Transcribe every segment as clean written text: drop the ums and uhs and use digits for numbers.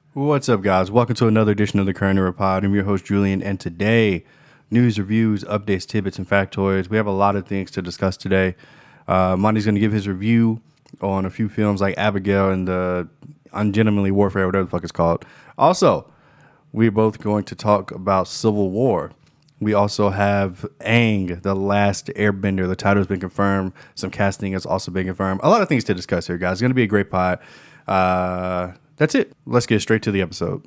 What's up, guys? Welcome to another edition of the Current Era Pod. I'm your host, Julian, and today, news, reviews, updates, tidbits, and factoids. We have a lot of things to discuss today. Monty's going to give his review on a few films like Abigail and the Ungentlemanly Warfare, whatever the fuck it's called. Also, we're both going to talk about Civil War. We also have Aang, the Last Airbender. The title has been confirmed. Some casting has also been confirmed. A lot of things to discuss here, guys. It's going to be a great pod. That's it. Let's get straight to the episode.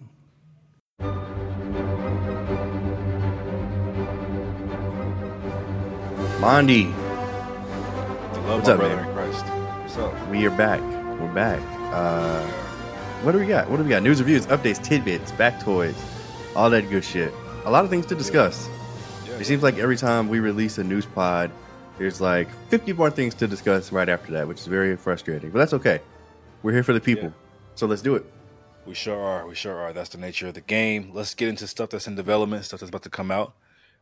Mondi, what's up, man? What's up? We are back. We're back. What do we got? News, reviews, updates, tidbits, factoids, all that good shit. A lot of things to discuss. It seems like every time we release a news pod, there's like 50 more things to discuss right after that, which is very frustrating. But that's okay. We're here for the people. So let's do it. We sure are. That's the nature of the game. Let's get into stuff that's in development, stuff that's about to come out.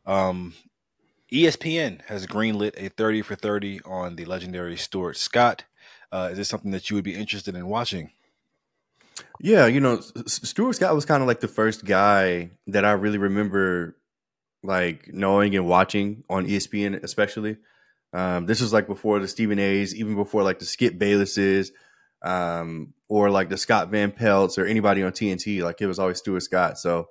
ESPN has greenlit a 30 for 30 on the legendary Stuart Scott. Is this something that you would be interested in watching? Yeah, Stuart Scott was kind of like the first guy that I really remember like knowing and watching on ESPN, especially. This was like before the Stephen A's, even before like the Skip Baylesses, or like the Scott Van Pelts or anybody on TNT. Like it was always Stuart Scott. So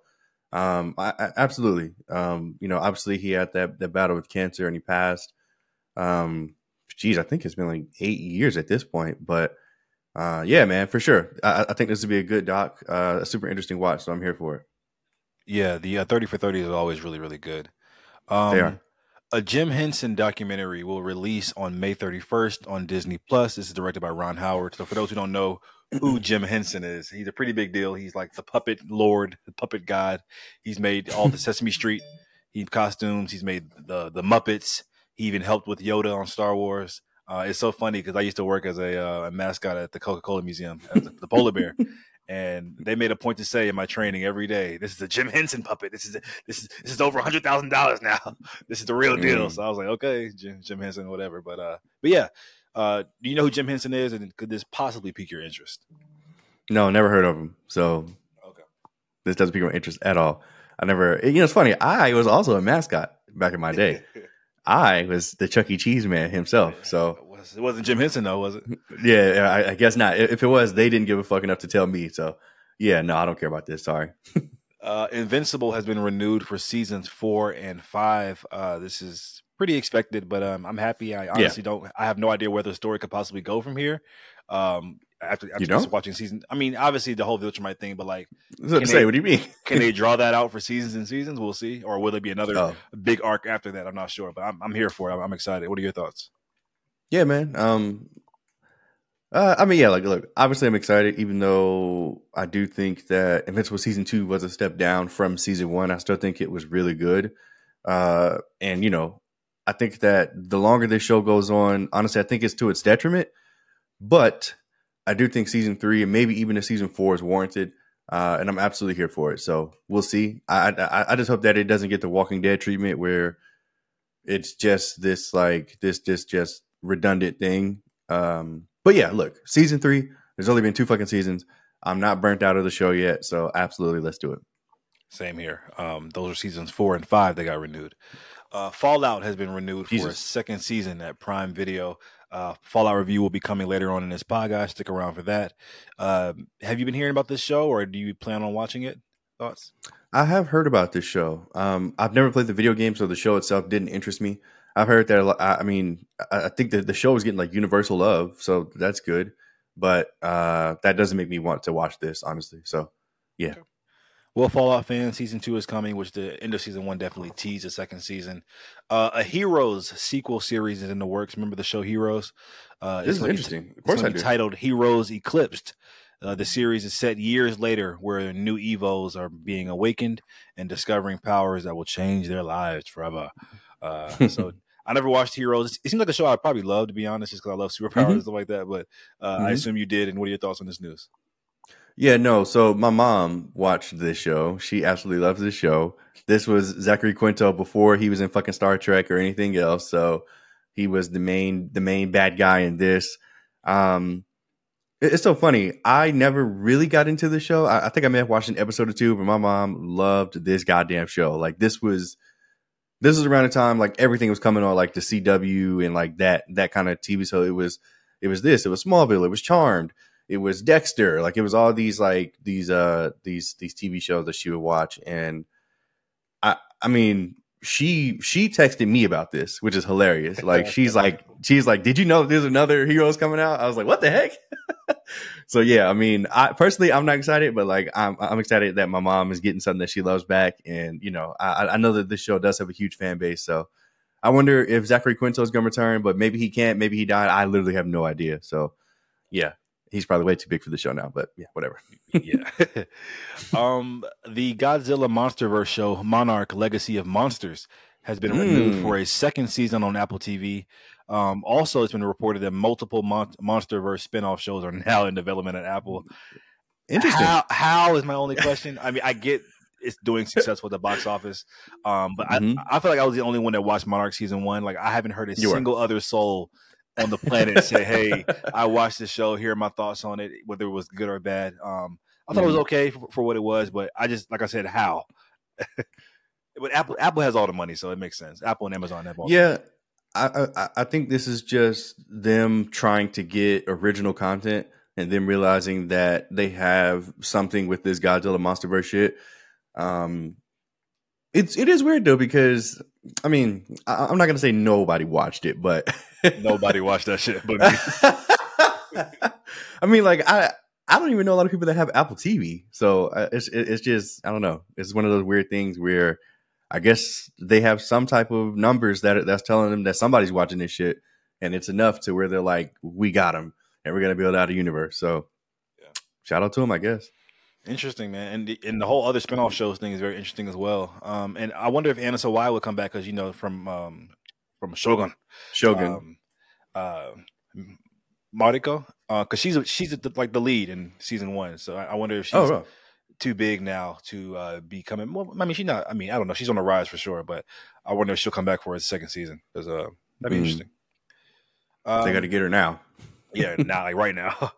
I absolutely, obviously he had that battle with cancer and he passed. I think it's been like 8 years at this point, but yeah, man, for sure. I think this would be a good doc, a super interesting watch. So I'm here for it. Yeah, the 30 for 30 is always really, really good. They are. A Jim Henson documentary will release on May 31st on Disney Plus. This is directed by Ron Howard. So for those who don't know who Jim Henson is, he's a pretty big deal. He's like the puppet lord, the puppet god. He's made all the Sesame Street costumes. He's made the Muppets. He even helped with Yoda on Star Wars. It's so funny because I used to work as a mascot at the Coca-Cola Museum, as the polar bear. And they made a point to say in my training every day, "This is a Jim Henson puppet. This is over $100,000 now. This is the real deal." So I was like, "Okay, Jim Henson, whatever." But yeah, do you know who Jim Henson is, and could this possibly pique your interest? No, never heard of him. So Okay, this doesn't pique my interest at all. I never. It's funny. I was also a mascot back in my day. I was the Chuck E. Cheese man himself. So it wasn't Jim Henson though, was it? Yeah, I guess not. If it was, they didn't give a fuck enough to tell me. So yeah, no, I don't care about this. Sorry. Invincible has been renewed for seasons 4 and 5. This is pretty expected, but I'm happy. I honestly don't. I have no idea where the story could possibly go from here. After just watching season, I mean, obviously the whole Viltrumite thing, but like, what do you mean? Can they draw that out for seasons and seasons? We'll see, or will there be another big arc after that? I'm not sure, but I'm here for it. I'm excited. What are your thoughts? Yeah, man. Look, obviously I'm excited, even though I do think that Invincible season 2 was a step down from season 1. I still think it was really good. And I think that the longer this show goes on, honestly, I think it's to its detriment. But I do think season 3 and maybe even a season 4 is warranted. And I'm absolutely here for it. So we'll see. I just hope that it doesn't get the Walking Dead treatment where it's just this just redundant thing. But yeah, look, season 3, there's only been 2 fucking seasons. I'm not burnt out of the show yet. So absolutely, let's do it. Same here. Those are seasons 4 and 5 that got renewed. Fallout has been renewed for a second season at Prime Video. Fallout review will be coming later on in this podcast. Stick around for that. Have you been hearing about this show, or do you plan on watching it? Thoughts? I have heard about this show. I've never played the video game, so the show itself didn't interest me. I've heard that. I think that the show is getting like universal love, so that's good. But that doesn't make me want to watch this, honestly. So, yeah. Okay. Well, Fallout fans, season 2 is coming, which the end of season 1 definitely teased the second season. A Heroes sequel series is in the works. Remember the show Heroes? This is interesting. Of course I do. Titled Heroes Eclipsed. The series is set years later where new Evos are being awakened and discovering powers that will change their lives forever. So I never watched Heroes. It seems like a show I'd probably love, to be honest, just because I love superpowers and stuff like that. But I assume you did. And what are your thoughts on this news? Yeah, no. So my mom watched this show. She absolutely loves this show. This was Zachary Quinto before he was in fucking Star Trek or anything else. So he was the main bad guy in this. It's so funny. I never really got into the show. I think I may have watched an episode or two, but my mom loved this goddamn show. Like this was around the time like everything was coming on like the CW and like that kind of TV. So it was Smallville, it was Charmed, it was Dexter, like it was all these like these TV shows that she would watch. And I mean she texted me about this, which is hilarious. Like she's like, did you know there's another Heroes coming out? I was like, what the heck? So yeah, I mean, I personally I'm not excited, but like I'm excited that my mom is getting something that she loves back. And you know, I know that this show does have a huge fan base, so I wonder if Zachary Quinto is going to return, but maybe he can't, maybe he died. I literally have no idea. So yeah, he's probably way too big for the show now, but yeah, whatever. Yeah. The Godzilla MonsterVerse show Monarch: Legacy of Monsters has been renewed for a second season on Apple TV. Also, it's been reported that multiple MonsterVerse spinoff shows are now in development at Apple. Interesting. How is my only question. I mean, I get it's doing successful at the box office, but I feel like I was the only one that watched Monarch season 1. Like I haven't heard a single other soul on the planet say, "Hey, I watched this show. Here are my thoughts on it, whether it was good or bad." I thought it was okay for what it was, but I just, like I said, how? But Apple has all the money, so it makes sense. Apple and Amazon have all. Yeah, I think this is just them trying to get original content and then realizing that they have something with this Godzilla MonsterVerse shit. It is weird though, because I mean, I'm not gonna say nobody watched it, but nobody watched that shit. But I mean, like I don't even know a lot of people that have Apple TV, so it's just I don't know. It's one of those weird things where I guess they have some type of numbers that's telling them that somebody's watching this shit, and it's enough to where they're like, we got them, and we're gonna build out a universe. So, yeah, shout out to them, I guess. Interesting, man, and the whole other spinoff shows thing is very interesting as well. And I wonder if Anna Sawai would come back, because you know from Shogun, Mariko, because she's like the lead in season 1. So I wonder if she's too big now to be coming. Well, I mean, she's not. I mean, I don't know. She's on the rise for sure, but I wonder if she'll come back for a second season, because that'd be interesting. They got to get her now. Yeah, now, like right now.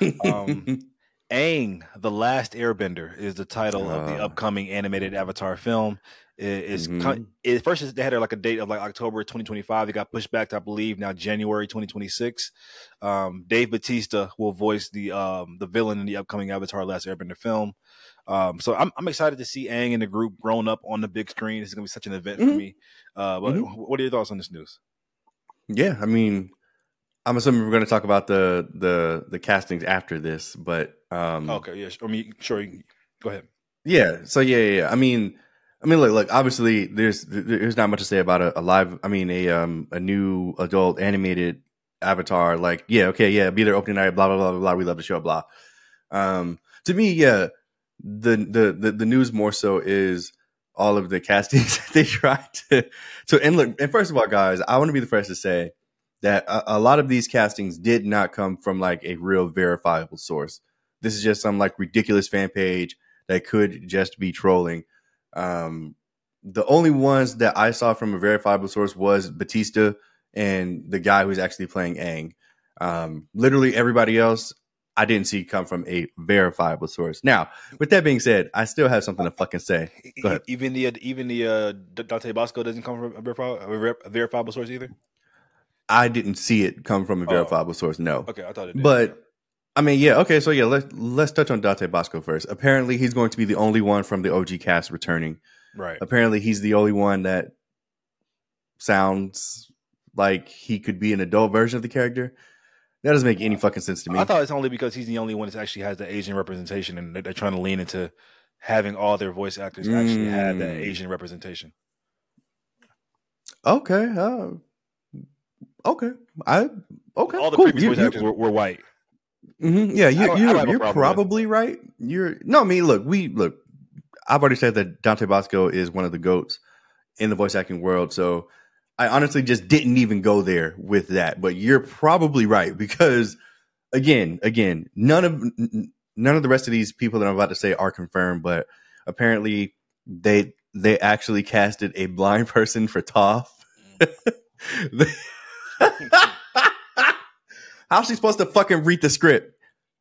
Aang, The Last Airbender is the title of the upcoming animated Avatar film. First they had like a date of like October 2025. They got pushed back to, I believe, now January 2026. Dave Bautista will voice the villain in the upcoming Avatar: Last Airbender film. So I'm excited to see Aang and the group grown up on the big screen. It's gonna be such an event for me. But what are your thoughts on this news? Yeah, I mean, I'm assuming we're going to talk about the castings after this, but okay, yeah, I mean, sure, go ahead. Yeah, so yeah. I mean, look. Obviously, there's not much to say about a new adult animated Avatar. Like, yeah, okay, yeah, be there opening night. Blah blah blah blah blah. We love the show. Blah. To me, yeah, the news more so is all of the castings they tried to. And look, and first of all, guys, I want to be the first to say that a lot of these castings did not come from like a real verifiable source. This is just some like ridiculous fan page that could just be trolling. The only ones that I saw from a verifiable source was Batista and the guy who's actually playing Aang. Literally everybody else I didn't see come from a verifiable source. Now, with that being said, I still have something to fucking say. Go ahead. Even the Dante Bosco doesn't come from a verifiable source either? I didn't see it come from a verifiable source. No. Okay, I thought it did. But I mean, yeah. Okay, so yeah, let's touch on Dante Bosco first. Apparently, he's going to be the only one from the OG cast returning. Right. Apparently, he's the only one that sounds like he could be an adult version of the character. That doesn't make any fucking sense to me. I thought it's only because he's the only one that actually has the Asian representation, and they're trying to lean into having all their voice actors actually have that Asian representation. Okay. Okay. All the previous voice actors were white. Yeah, you're probably right. Look. I've already said that Dante Bosco is one of the GOATs in the voice acting world, so I honestly just didn't even go there with that. But you're probably right, because again, none of the rest of these people that I'm about to say are confirmed, but apparently they actually casted a blind person for Toph. How's she supposed to fucking read the script?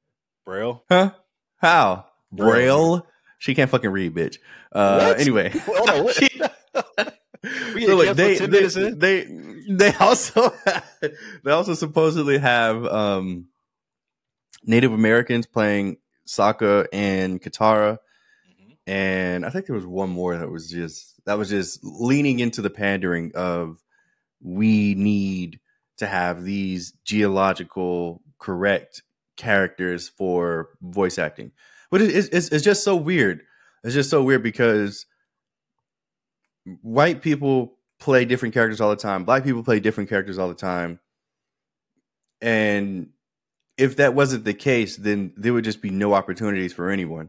Braille? Huh? How? Braille. Braille? She can't fucking read, bitch. What? Anyway. Hold on, what? She- We so get look, canceled 10 minutes in? they also they also supposedly have Native Americans playing Sokka and Katara, and I think there was one more that was just leaning into the pandering of we need to have these geological correct characters for voice acting, but it's just so weird. It's just so weird because white people play different characters all the time. Black people play different characters all the time. And if that wasn't the case, then there would just be no opportunities for anyone.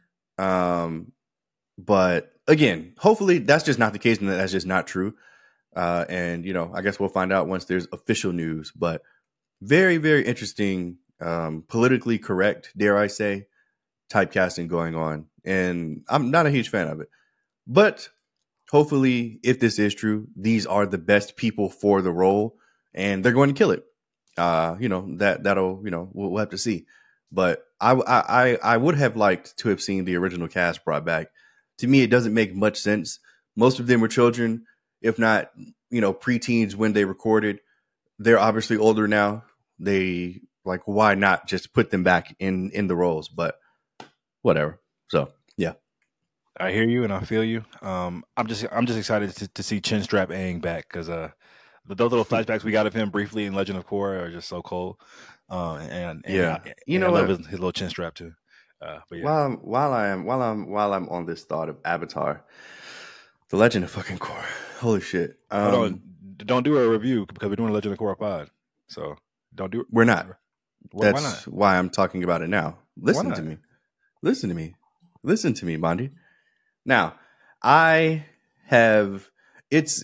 But again, hopefully that's just not the case and that's just not true. And, I guess we'll find out once there's official news. But very, very interesting, politically correct, dare I say, typecasting going on. And I'm not a huge fan of it. But hopefully, if this is true, these are the best people for the role, and they're going to kill it. That'll we'll have to see. But I would have liked to have seen the original cast brought back. To me, it doesn't make much sense. Most of them were children, if not preteens when they recorded. They're obviously older now. Why not just put them back in the roles? But whatever. So yeah. I hear you and I feel you. I'm just excited to see Chinstrap Aang back because those little flashbacks we got of him briefly in Legend of Korra are just so cool. And yeah, I love his little chin strap too. But yeah. While I'm on this thought of Avatar, The Legend of fucking Korra, holy shit! Hold on, don't do a review because we're doing Legend of Korra pod, so don't do it. We're not. Why That's not? why I'm talking about it now. Listen to me. Listen to me, Bondi. Now, I have it's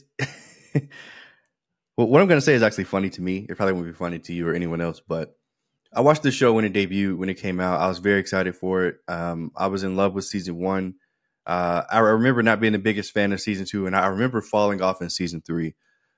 well, what I'm going to say is actually funny to me. It probably won't be funny to you or anyone else, but I watched the show when it debuted, when it came out. I was very excited for it. I was in love with season 1. I remember not being the biggest fan of season 2, and I remember falling off in season 3.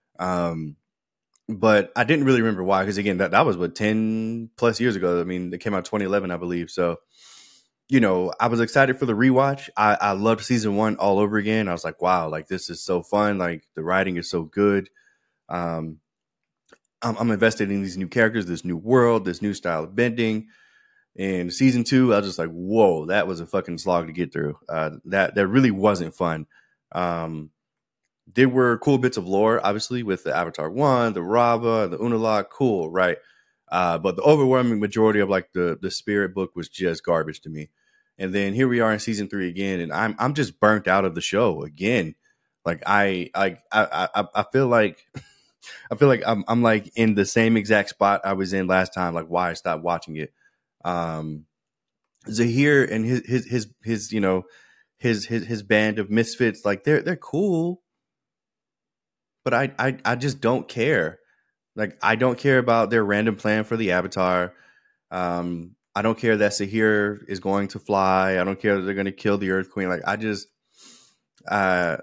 But I didn't really remember why, because again, that was 10 plus years ago. I mean, it came out 2011, I believe. So, I was excited for the rewatch. I loved season 1 all over again. I was like, wow, like this is so fun. Like the writing is so good. I'm invested in these new characters, this new world, this new style of bending. And season 2, I was just like, whoa, that was a fucking slog to get through. That really wasn't fun. There were cool bits of lore, obviously, with the Avatar 1, the Rava, the Unalaq, cool, right? But the overwhelming majority of like the Spirit book was just garbage to me. And then here we are in season 3 again, and I'm just burnt out of the show again. Like I feel like I'm like in the same exact spot I was in last time. Like why I stopped watching it. Zahir and his band of misfits, like they're cool, but I just don't care. Like I don't care about their random plan for the Avatar. I don't care that Zahir is going to fly. I don't care that they're going to kill the Earth Queen. Like I just, I'm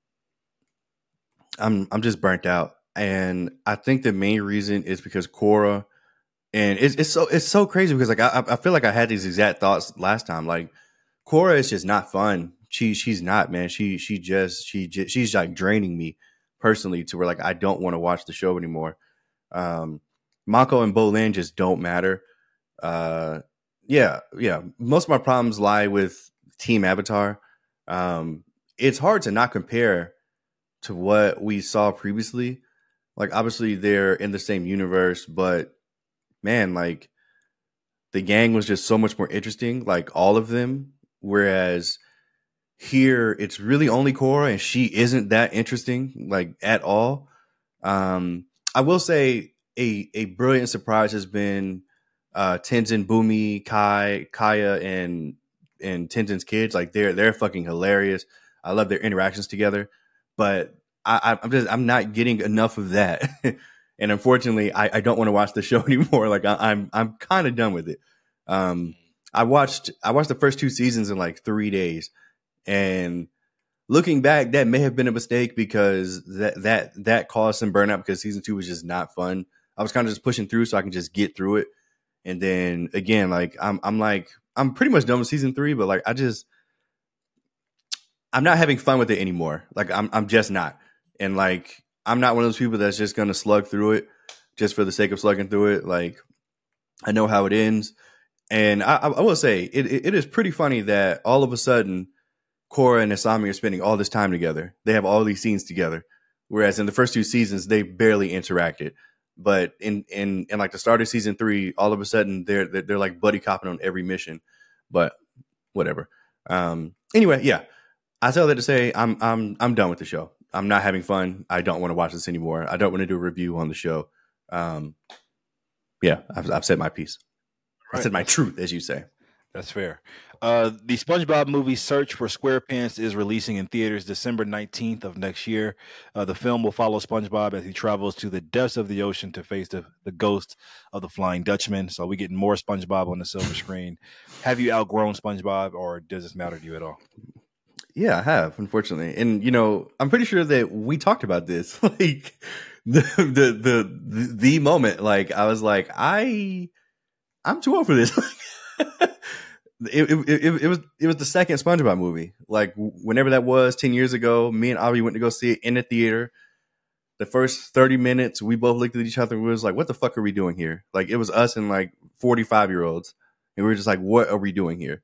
just burnt out. And I think the main reason is because Korra, and it's so crazy because like I feel like I had these exact thoughts last time. Like Korra is just not fun. She's not, man. She's like draining me personally to where like I don't want to watch the show anymore. Mako and Bolin just don't matter. Yeah. Most of my problems lie with Team Avatar. It's hard to not compare to what we saw previously. Like obviously they're in the same universe, but man, like the gang was just so much more interesting, like all of them. Whereas here it's really only Korra and she isn't that interesting, like at all. I will say a brilliant surprise has been Tenzin, Bumi, Kaya, and Tenzin's kids. Like they're fucking hilarious. I love their interactions together, but I'm not getting enough of that. And unfortunately, I don't want to watch the show anymore. Like I'm kind of done with it. I watched the first 2 seasons in like 3 days, and looking back, that may have been a mistake because that caused some burnout because season 2 was just not fun. I was kind of just pushing through so I can just get through it. And then again, like I'm pretty much done with season 3, but like I'm not having fun with it anymore. Like I'm just not. And like I'm not one of those people that's just gonna slug through it just for the sake of slugging through it. Like I know how it ends. And I will say it is pretty funny that all of a sudden Korra and Asami are spending all this time together. They have all these scenes together. Whereas in the first 2 seasons, they barely interacted. But in like the start of season 3, all of a sudden they're like buddy copping on every mission. But whatever. Anyway, yeah. I tell that to say I'm done with the show. I'm not having fun. I don't want to watch this anymore. I don't want to do a review on the show. Yeah, I've said my piece. I said my truth, as you say. That's fair. The SpongeBob movie Search for SquarePants is releasing in theaters December 19th of next year. The film will follow SpongeBob as he travels to the depths of the ocean to face the ghost of the Flying Dutchman. So we're getting more SpongeBob on the silver screen. Have you outgrown SpongeBob, or does this matter to you at all? Yeah, I have, unfortunately. And, you know, I'm pretty sure that we talked about this. Like, the moment, like, I was like, I'm too old for this. It was the second SpongeBob movie. Like whenever that was 10 years ago, me and Avi went to go see it in the theater. The first 30 minutes, we both looked at each other and we was like, what the fuck are we doing here? Like it was us and like 45-year-olds. And we were just like, what are we doing here?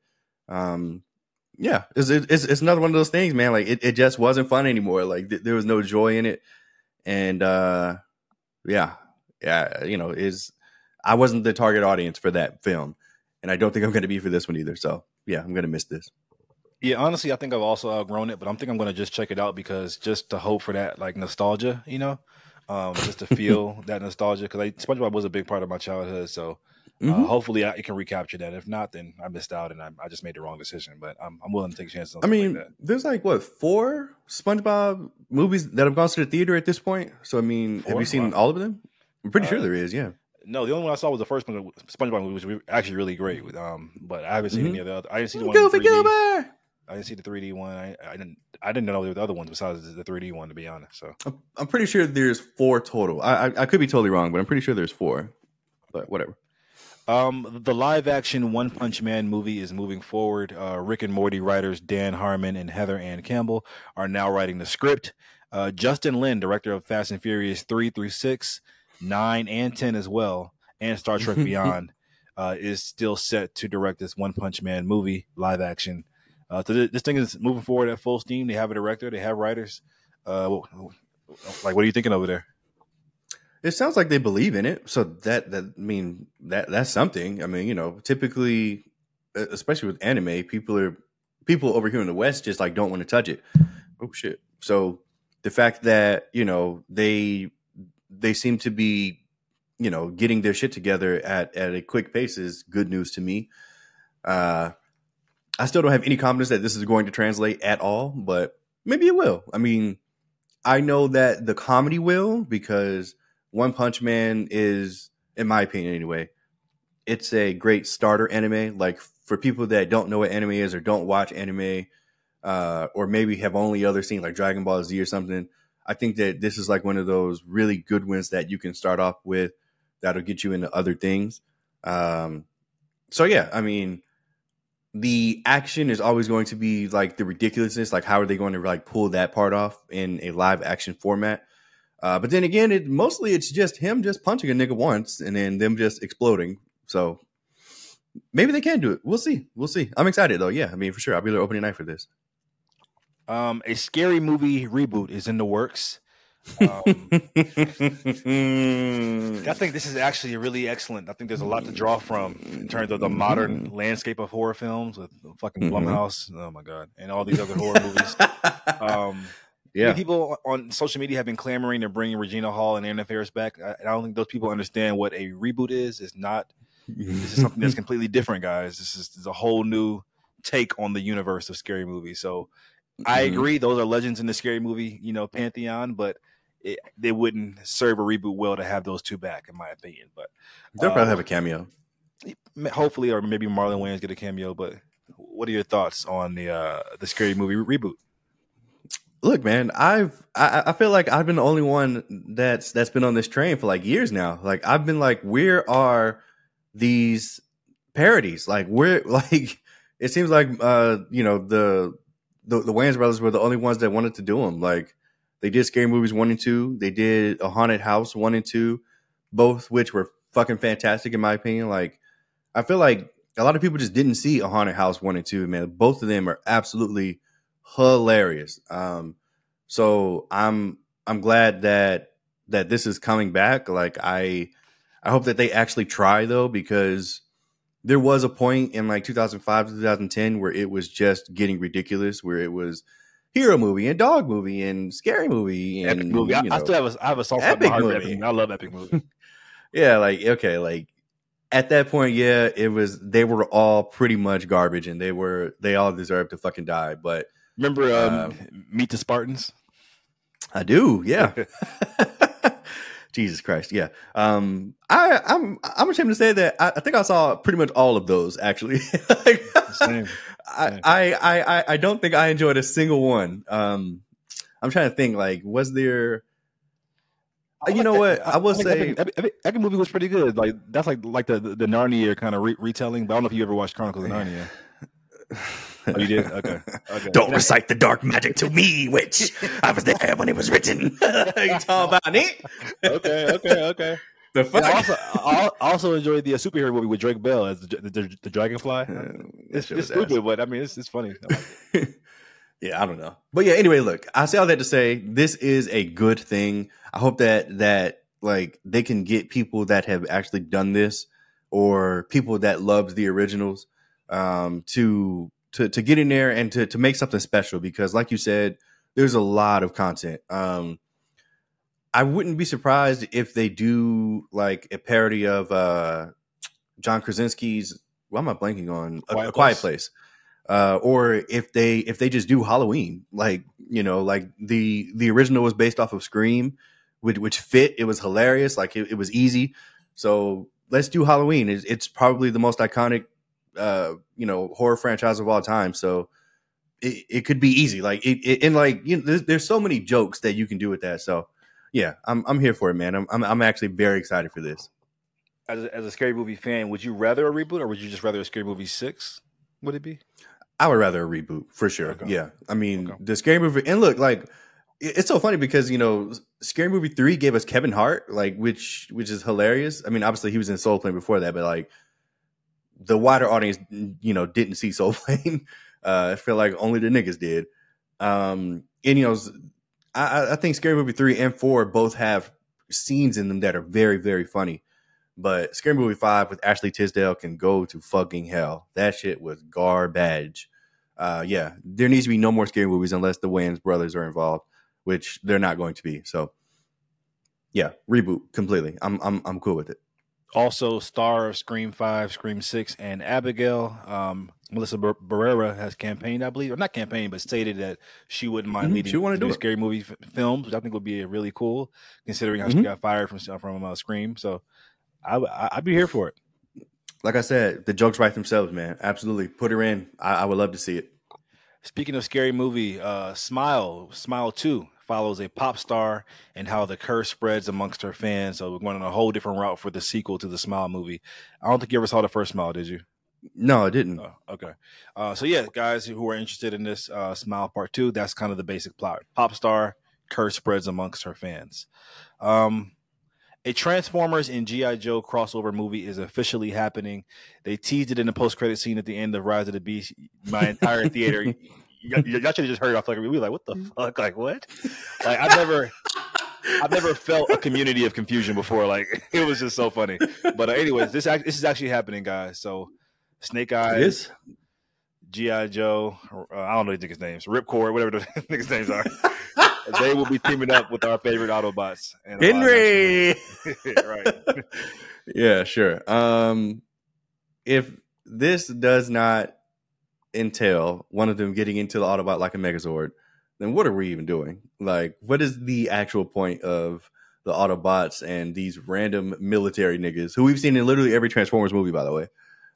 Yeah, it's another one of those things, man. Like it just wasn't fun anymore. Like there was no joy in it. And yeah, you know, I wasn't the target audience for that film. And I don't think I'm going to be for this one either. So, yeah, I'm going to miss this. Yeah, honestly, I think I've also outgrown it, but I'm going to just check it out because just to hope for that, like, nostalgia, you know, just to feel that nostalgia. Because SpongeBob was a big part of my childhood. So, hopefully it can recapture that. If not, then I missed out and I just made the wrong decision. But I'm willing to take chances on something like that. There's like, what, 4 SpongeBob movies that have gone to the theater at this point? So, I mean, 4? Have you seen all of them? I'm pretty sure there is, yeah. No, the only one I saw was the first one, SpongeBob movie, which was actually really great. But I haven't seen any of the other. I didn't see the one. Goofy Goober! I didn't see the 3D one. I didn't know there were the other ones besides the 3D one, to be honest. So I'm pretty sure there's 4 total. I could be totally wrong, but I'm pretty sure there's 4. But whatever. The live action One Punch Man movie is moving forward. Rick and Morty writers Dan Harmon and Heather Ann Campbell are now writing the script. Justin Lin, director of Fast and Furious 3 through 6, 9 and 10 as well, and Star Trek Beyond, is still set to direct this One Punch Man movie live action. So this thing is moving forward at full steam. They have a director, they have writers. Like, what are you thinking over there? It sounds like they believe in it. So that's something. I mean, you know, typically, especially with anime, people over here in the West just like don't want to touch it. Oh shit. So the fact that, you know, they seem to be, you know, getting their shit together at a quick pace is good news to me. I still don't have any confidence that this is going to translate at all, but maybe it will. I mean, I know that the comedy will, because One Punch Man is, in my opinion anyway, it's a great starter anime. Like for people that don't know what anime is or don't watch anime, or maybe have only other seen like Dragon Ball Z or something, I think that this is like one of those really good ones that you can start off with that'll get you into other things. So yeah, I mean, the action is always going to be like the ridiculousness. Like, how are they going to like pull that part off in a live action format? But then again, it's just him just punching a nigga once and then them just exploding. So maybe they can do it. We'll see. I'm excited though. Yeah, I mean, for sure, I'll be there opening night for this. A Scary Movie reboot is in the works. I think this is actually really excellent. I think there's a lot to draw from in terms of the modern landscape of horror films with fucking Blumhouse. Oh my god, and all these other horror movies. Yeah, people on social media have been clamoring to bring Regina Hall and Anna Faris back. I don't think those people understand what a reboot is. It's not. This is something that's completely different, guys. This is a whole new take on the universe of Scary Movie. So I agree, those are legends in the Scary Movie, you know, pantheon, but they wouldn't serve a reboot well to have those two back, in my opinion. But they'll probably have a cameo, hopefully, or maybe Marlon Wayans get a cameo. But what are your thoughts on the Scary Movie reboot? Look, man, I feel like I've been the only one that's been on this train for like years now. Like I've been like, where are these parodies. Like we're like, it seems like the Wayans brothers were the only ones that wanted to do them. Like they did Scary Movies 1 and 2. They did A Haunted House 1 and 2, both which were fucking fantastic in my opinion. Like I feel like a lot of people just didn't see A Haunted House 1 and 2, man. Both of them are absolutely hilarious. So I'm glad that this is coming back. Like I hope that they actually try though, because there was a point in like 2005 to 2010 where it was just getting ridiculous, where it was hero movie and dog movie and scary movie and Epic movie. I still have a soft spot in my heart for Epic movie. I love Epic movie. Yeah, like okay, like at that point, yeah, they were all pretty much garbage and they all deserved to fucking die. But remember Meet the Spartans? I do, yeah. Jesus Christ, yeah. I'm ashamed to say that I think I saw pretty much all of those actually. Like, same. I don't think I enjoyed a single one. I'm trying to think. Like, was there? You know what? I will say Epic movie was pretty good. Like that's like the Narnia kind of retelling. But I don't know if you ever watched Chronicles of Narnia. Oh, you did? Okay. Don't recite the dark magic to me, witch. I was there when it was written. You talking about it? Okay. The fuck? I also enjoyed the superhero movie with Drake Bell as the Dragonfly. It's stupid, but I mean, it's funny. Yeah, I don't know. But yeah, anyway, look, I say all that to say this is a good thing. I hope that like they can get people that have actually done this or people that loved the originals to get in there and to make something special, because like you said, there's a lot of content. I wouldn't be surprised if they do like a parody of John Krasinski's, what am I blanking on? A Quiet Place. Or if they just do Halloween, like, you know, like the original was based off of Scream, which fit. It was hilarious. Like it was easy. So let's do Halloween. It's probably the most iconic, horror franchise of all time. So it could be easy. Like and like, you know, there's so many jokes that you can do with that. So yeah, I'm here for it, man. I'm actually very excited for this. As a Scary Movie fan, would you rather a reboot or would you just rather a Scary Movie 6? Would it be? I would rather a reboot for sure. Okay. Yeah. I mean, the Scary Movie, and look, like it's so funny because, you know, Scary Movie 3 gave us Kevin Hart, like which is hilarious. I mean, obviously he was in Soul Plane before that, but like the wider audience, you know, didn't see Soul Plane. I feel like only the niggas did. And you know, I think Scary Movie 3 and 4 both have scenes in them that are very, very funny. But Scary Movie 5 with Ashley Tisdale can go to fucking hell. That shit was garbage. Yeah, there needs to be no more scary movies unless the Wayans brothers are involved, which they're not going to be. So, yeah, reboot completely. I'm cool with it. Also, star of Scream 5, Scream 6, and Abigail, Melissa Barrera has campaigned, I believe, or not campaigned, but stated that she wouldn't mind leading the scary movie films, which I think would be really cool, considering how she got fired from Scream. So, I'd be here for it. Like I said, the jokes write themselves, man. Absolutely. Put her in. I would love to see it. Speaking of scary movie, Smile 2 follows a pop star and how the curse spreads amongst her fans. So we're going on a whole different route for the sequel to the Smile movie. I don't think you ever saw the first Smile, did you? No, I didn't. Okay. So yeah, guys who are interested in this Smile Part 2, that's kind of the basic plot. Pop star, curse spreads amongst her fans. A Transformers and G.I. Joe crossover movie is officially happening. They teased it in the post-credit scene at the end of Rise of the Beast. My entire theater, y'all should have just heard off. Like we were like, "What the fuck? Like what?" Like I've never felt a community of confusion before. Like it was just so funny. But anyways, this is actually happening, guys. So Snake Eyes, G.I. Joe, I don't know the niggas' names, Ripcord, whatever the niggas' names are. They will be teaming up with our favorite Autobots. Henry! Right. Yeah, sure. If this does not entail one of them getting into the Autobot like a Megazord, then what are we even doing? Like, what is the actual point of the Autobots and these random military niggas who we've seen in literally every Transformers movie, by the way,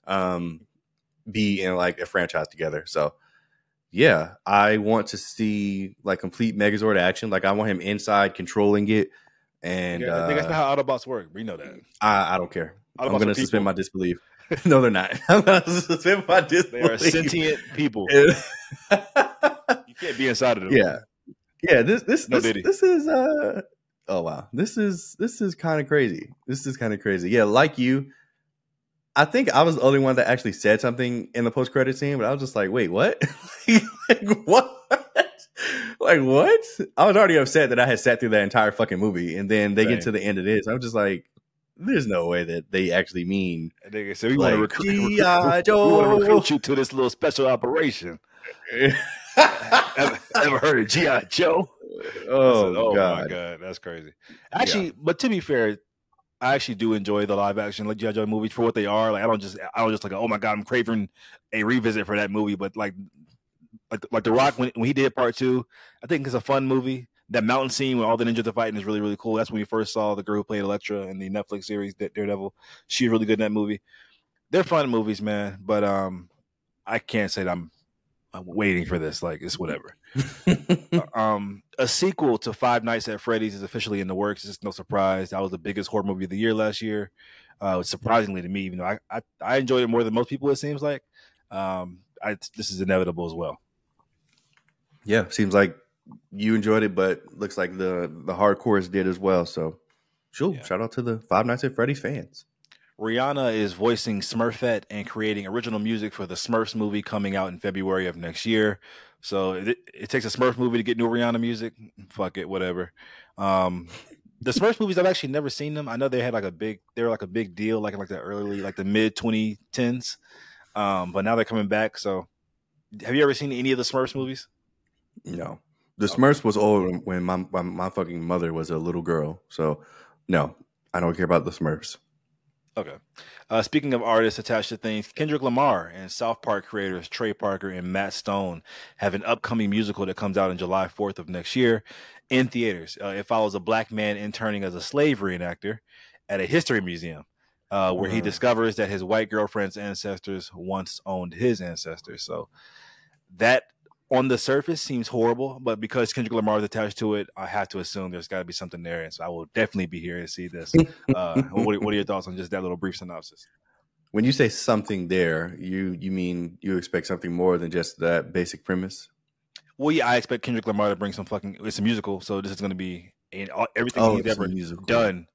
be in like a franchise together? So, yeah, I want to see like complete Megazord action. Like I want him inside controlling it. And I think that's not how Autobots work. We know that. I don't care. I'm Also going to people. suspend my disbelief. No, they're not. I'm going to suspend my disbelief. They are sentient people. You can't be inside of them. Yeah. Yeah, this No Diddy. is oh wow. This is kind of crazy. This is kind of crazy. Yeah, like you, I think I was the only one that actually said something in the post credit scene, but I was just like, wait, what? Like, what? Like, what? I was already upset that I had sat through that entire fucking movie, and then they get to the end of this. I'm just like, there's no way that they actually mean. And they say, we like, want to recruit you to this little special operation. Ever heard of G.I. Joe? Oh God. My God, that's crazy. Actually, but to be fair, I actually do enjoy the live action like G.I. Joe movies for what they are. Like I don't just like, oh my God, I'm craving a revisit for that movie. But like The Rock when he did part 2, I think it's a fun movie. That mountain scene when all the ninjas are fighting is really, really cool. That's when we first saw the girl who played Elektra in the Netflix series Daredevil. She's really good in that movie. They're fun movies, man. But I can't say that I'm waiting for this. Like, it's whatever. A sequel to Five Nights at Freddy's is officially in the works. It's no surprise. That was the biggest horror movie of the year last year. Surprisingly to me, even though I enjoyed it more than most people, it seems like. This is inevitable as well. Yeah, seems like you enjoyed it, but looks like the hardcores did as well. So, sure. Yeah. Shout out to the Five Nights at Freddy's fans. Rihanna is voicing Smurfette and creating original music for the Smurfs movie coming out in February of next year. So it takes a Smurf movie to get new Rihanna music. Fuck it, whatever. The Smurfs movies, I've actually never seen them. I know they were like a big deal, like in like the early, like the mid 2010s. But now they're coming back. So, have you ever seen any of the Smurfs movies? No. The Smurfs was old when my fucking mother was a little girl. So, no, I don't care about the Smurfs. Okay. Speaking of artists attached to things, Kendrick Lamar and South Park creators Trey Parker and Matt Stone have an upcoming musical that comes out on July 4th of next year in theaters. It follows a black man interning as a slave reenactor at a history museum where he discovers that his white girlfriend's ancestors once owned his ancestors. So that on the surface seems horrible, but because Kendrick Lamar is attached to it, I have to assume there's got to be something there, and so I will definitely be here to see this. What are your thoughts on just that little brief synopsis? When you say something there, you mean you expect something more than just that basic premise? Well, yeah, I expect Kendrick Lamar to bring some fucking. It's a musical, so this is going to be everything he's ever done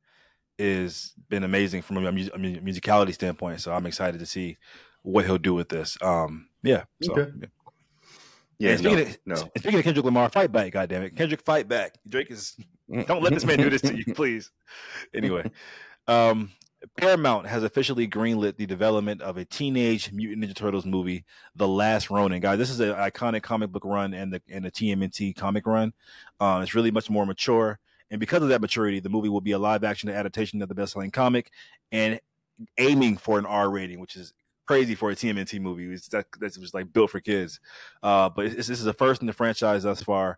is been amazing from a musicality standpoint. So I'm excited to see what he'll do with this. Yeah. So. Okay. Yeah, speaking of Kendrick Lamar, fight back, goddammit. Kendrick, fight back. Drake is don't let this man do this to you, please. Anyway, Paramount has officially greenlit the development of a Teenage Mutant Ninja Turtles movie, The Last Ronin. Guys, this is an iconic comic book run and the TMNT comic run. It's really much more mature. And because of that maturity, the movie will be a live action adaptation of the best-selling comic and aiming for an R rating, which is crazy for a TMNT movie. That's just like built for kids. But this is the first in the franchise thus far.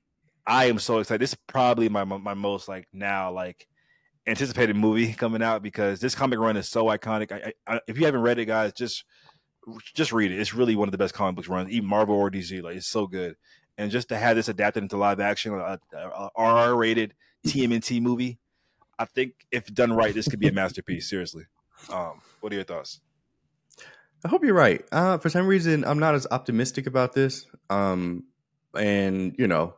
I am so excited. This is probably my most like now like anticipated movie coming out because this comic run is so iconic. If you haven't read it, guys, just read it. It's really one of the best comic books runs, even Marvel or DC. Like it's so good. And just to have this adapted into live action, a R-rated TMNT movie, I think if done right, this could be a masterpiece. Seriously. What are your thoughts? I hope you're right. For some reason, I'm not as optimistic about this. And, you know,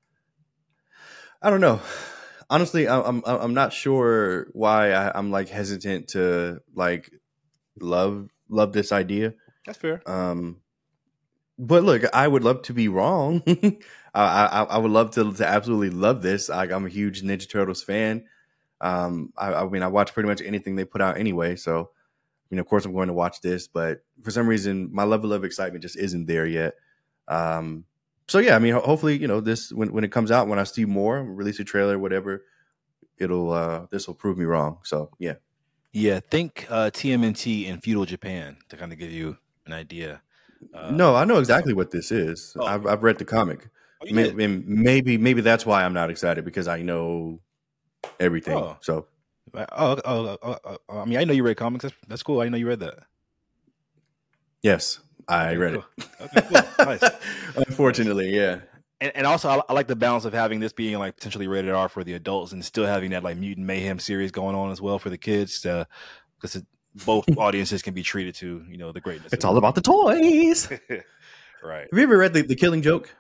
I don't know. Honestly, I'm not sure why I'm like hesitant to like love this idea. That's fair. But look, I would love to be wrong. I would love to absolutely love this. I'm a huge Ninja Turtles fan. I mean, I watch pretty much anything they put out anyway. So, I mean, of course, I'm going to watch this. But for some reason, my level of excitement just isn't there yet. So, yeah, I mean, hopefully, you know, this when it comes out, when I see more, release a trailer, whatever, this will prove me wrong. So, yeah. Yeah, think TMNT in feudal Japan to kind of give you an idea. No, I know exactly what this is. Oh. I've read the comic. Maybe that's why I'm not excited because I know everything. Oh. So, I mean, I know you read comics. That's cool. I know you read that. Yes, I read it. Okay, cool. Nice. Unfortunately, yeah. And also, I like the balance of having this being like potentially rated R for the adults and still having that like Mutant Mayhem series going on as well for the kids to because both audiences can be treated to, the greatness. It's all about the toys. Right. Have you ever read the Killing Joke?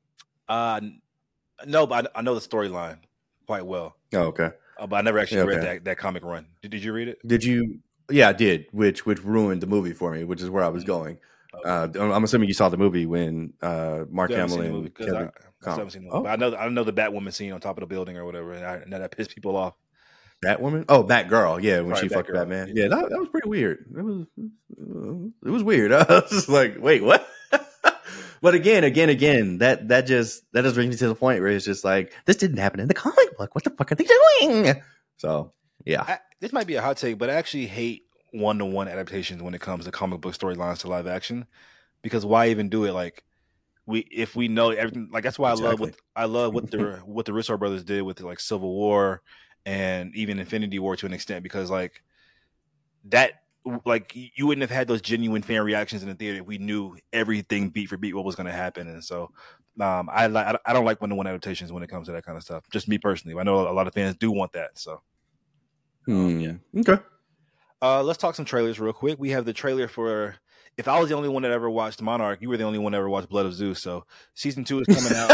No, but I know the storyline quite well. Oh, okay. But I never actually read that comic run. Did you read it? Did you? Yeah, I did. Which ruined the movie for me, which is where I was going. Okay. I'm assuming you saw the movie when Mark Hamill and Kevin. I haven't seen the movie. But I know the Batwoman scene on top of the building or whatever, and that pissed people off. Batwoman? Oh, Batgirl. Yeah, when she fucked Batman. Yeah, that was pretty weird. It was weird. I was just like, wait, what? But again, that just brings me to the point where it's just like, this didn't happen in the comic book. What the fuck are they doing? So yeah, this might be a hot take, but I actually hate one-to-one adaptations when it comes to comic book storylines to live action, because why even do it? Like, if we know everything, like that's why exactly. I love what the Russo brothers did with like Civil War and even Infinity War to an extent, because like that, like you wouldn't have had those genuine fan reactions in the theater if we knew everything beat for beat what was going to happen. And so I don't like one-to-one adaptations when it comes to that kind of stuff. Just me personally. I know a lot of fans do want that. So yeah. Okay. Let's talk some trailers real quick. We have the trailer for, if I was the only one that ever watched Monarch, you were the only one that ever watched Blood of Zeus. So season 2 is coming out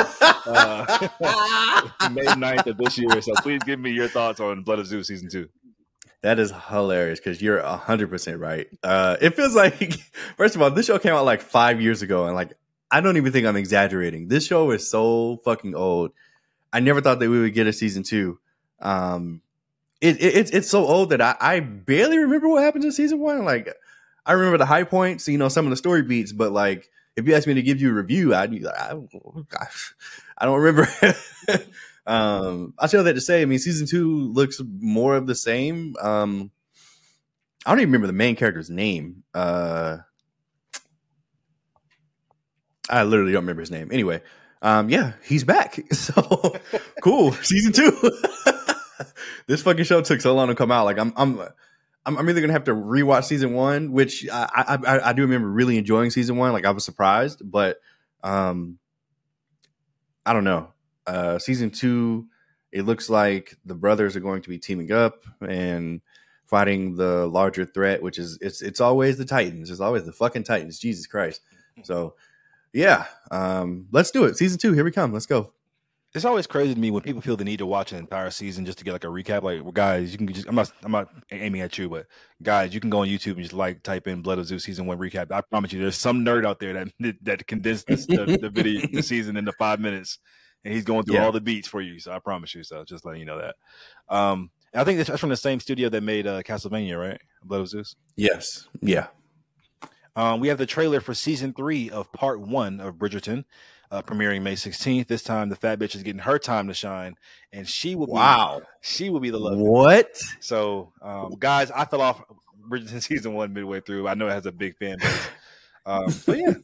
May 9th of this year. So please give me your thoughts on Blood of Zeus season 2. That is hilarious because you're 100% right. It feels like, first of all, this show came out like 5 years ago, and like I don't even think I'm exaggerating. This show is so fucking old. I never thought that we would get a season 2. It's so old that I barely remember what happened in season 1. Like I remember the high points, some of the story beats, but like if you asked me to give you a review, I don't remember. I tell that to say, I mean, season 2 looks more of the same. I don't even remember the main character's name. I literally don't remember his name. Anyway, yeah, he's back. So cool. Season 2. This fucking show took so long to come out. Like I'm either gonna have to rewatch season 1, which I do remember really enjoying season 1. Like I was surprised, but I don't know. Season 2, it looks like the brothers are going to be teaming up and fighting the larger threat, which is it's always the Titans. It's always the fucking Titans. Jesus Christ. So yeah, let's do it. Season 2, here we come. Let's go. It's always crazy to me when people feel the need to watch an entire season just to get like a recap. Like, well, guys, you can just, I'm not aiming at you, but guys, you can go on YouTube and just type in Blood of Zeus season 1 recap. I promise you, there's some nerd out there that condensed the video, the season into 5 minutes. And he's going through all the beats for you. So I promise you. So just letting you know that. And I think that's from the same studio that made Castlevania, right? Blood of Zeus. Yes. Yeah. We have the trailer for season 3 of part 1 of Bridgerton, premiering May 16th. This time, the fat bitch is getting her time to shine, and she will be the love. What? So, guys, I fell off Bridgerton season 1 midway through. I know it has a big fan base, but yeah.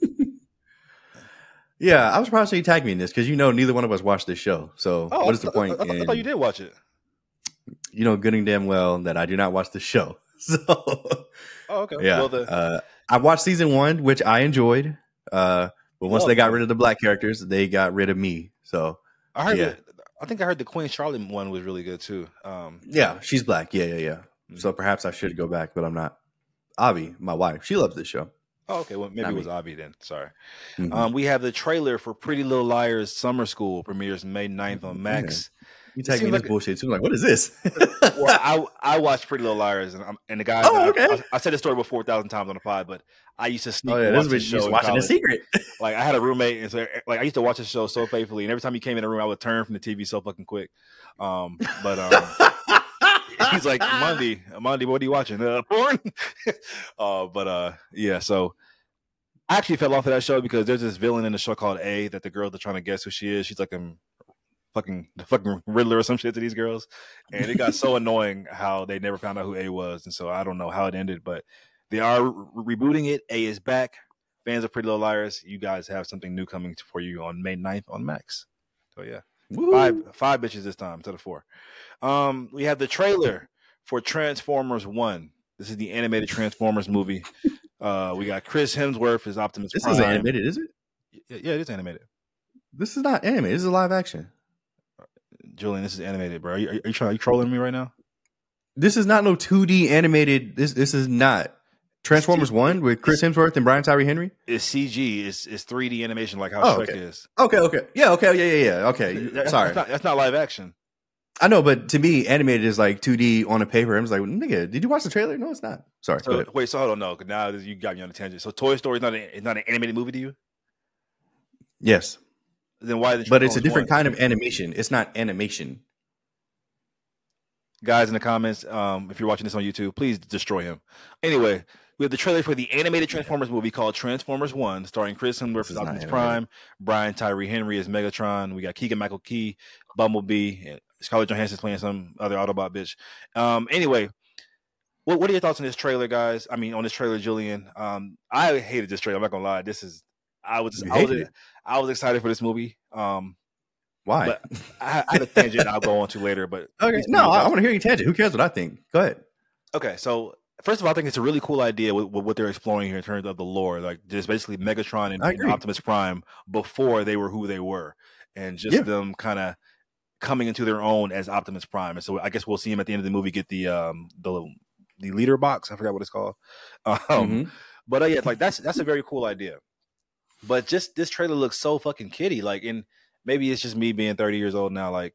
Yeah, I was surprised you tagged me in this because neither one of us watched this show. So what is the point? I thought you did watch it. Good and damn well that I do not watch the show. So okay. Yeah. Well, I watched season 1, which I enjoyed. But once they got rid of the black characters, they got rid of me. So I heard I think I heard the Queen Charlotte one was really good too. Yeah, she's black. Yeah. Mm-hmm. So perhaps I should go back, but I'm not. Avi, my wife, she loves this show. Oh, okay. Well, maybe it was Avi then. Sorry. Mm-hmm. We have the trailer for Pretty Little Liars Summer School, premieres May 9th on Max. You tagged me in this bullshit too. I'm like, what is this? Well, I watched Pretty Little Liars, and the guy. Oh, okay. I said the story before 4,000 times on the pod, but I used to sneak watch this show. Watching in secret. Like I had a roommate, and so like I used to watch the show so faithfully, and every time he came in the room, I would turn from the TV so fucking quick. He's like, Monday, what are you watching? Porn. Yeah. So I actually fell off of that show because there's this villain in the show called A that the girls are trying to guess who she is. She's like the fucking Riddler or some shit to these girls, and it got so annoying how they never found out who A was, and so I don't know how it ended, but they are rebooting it. A is back. Fans of Pretty Little Liars, you guys have something new coming for you on May 9th on Max. So yeah. Five bitches this time instead of 4. We have the trailer for Transformers 1. This is the animated Transformers movie. We got Chris Hemsworth as Optimus Prime. This is animated, is it? Yeah, it is animated. This is not animated. This is a live action. Julian, this is animated, bro. Are you trolling me right now? This is not no 2D animated. This is not Transformers 1 with Chris Hemsworth and Brian Tyree Henry. It's CG. It's 3D animation like how Shrek okay. is. Okay. Yeah. Okay. Sorry, that's not live action. I know, but to me, animated is like 2D on a paper. I was like, nigga, did you watch the trailer? No, it's not. Sorry. So, wait, so hold on, no, because now you got me on a tangent. So Toy Story is not an animated movie to you? Yes. Then why? But it's a different kind of animation. It's not animation. Guys in the comments, if you're watching this on YouTube, please destroy him. Anyway, we have the trailer for the animated Transformers movie called Transformers 1, starring Chris Hemsworth as Optimus Prime, Brian Tyree Henry as Megatron. We got Keegan-Michael Key, Bumblebee, and Scarlett Johansson's playing some other Autobot bitch. Anyway, what are your thoughts on this trailer, guys? I mean, on this trailer, Julian. I hated this trailer. I'm not gonna lie. I was excited for this movie. Why? But I had a tangent I'll go on to later. But okay, no, I want to hear your tangent. Who cares what I think? Go ahead. Okay, so first of all, I think it's a really cool idea with what they're exploring here in terms of the lore. Like, just basically Megatron and Optimus Prime before they were who they were, and just them kind of coming into their own as Optimus Prime. And so I guess we'll see him at the end of the movie get the leader box. I forgot what it's called. But yeah, like that's a very cool idea. But just this trailer looks so fucking kiddie. Like, and maybe it's just me being 30 years old now. Like,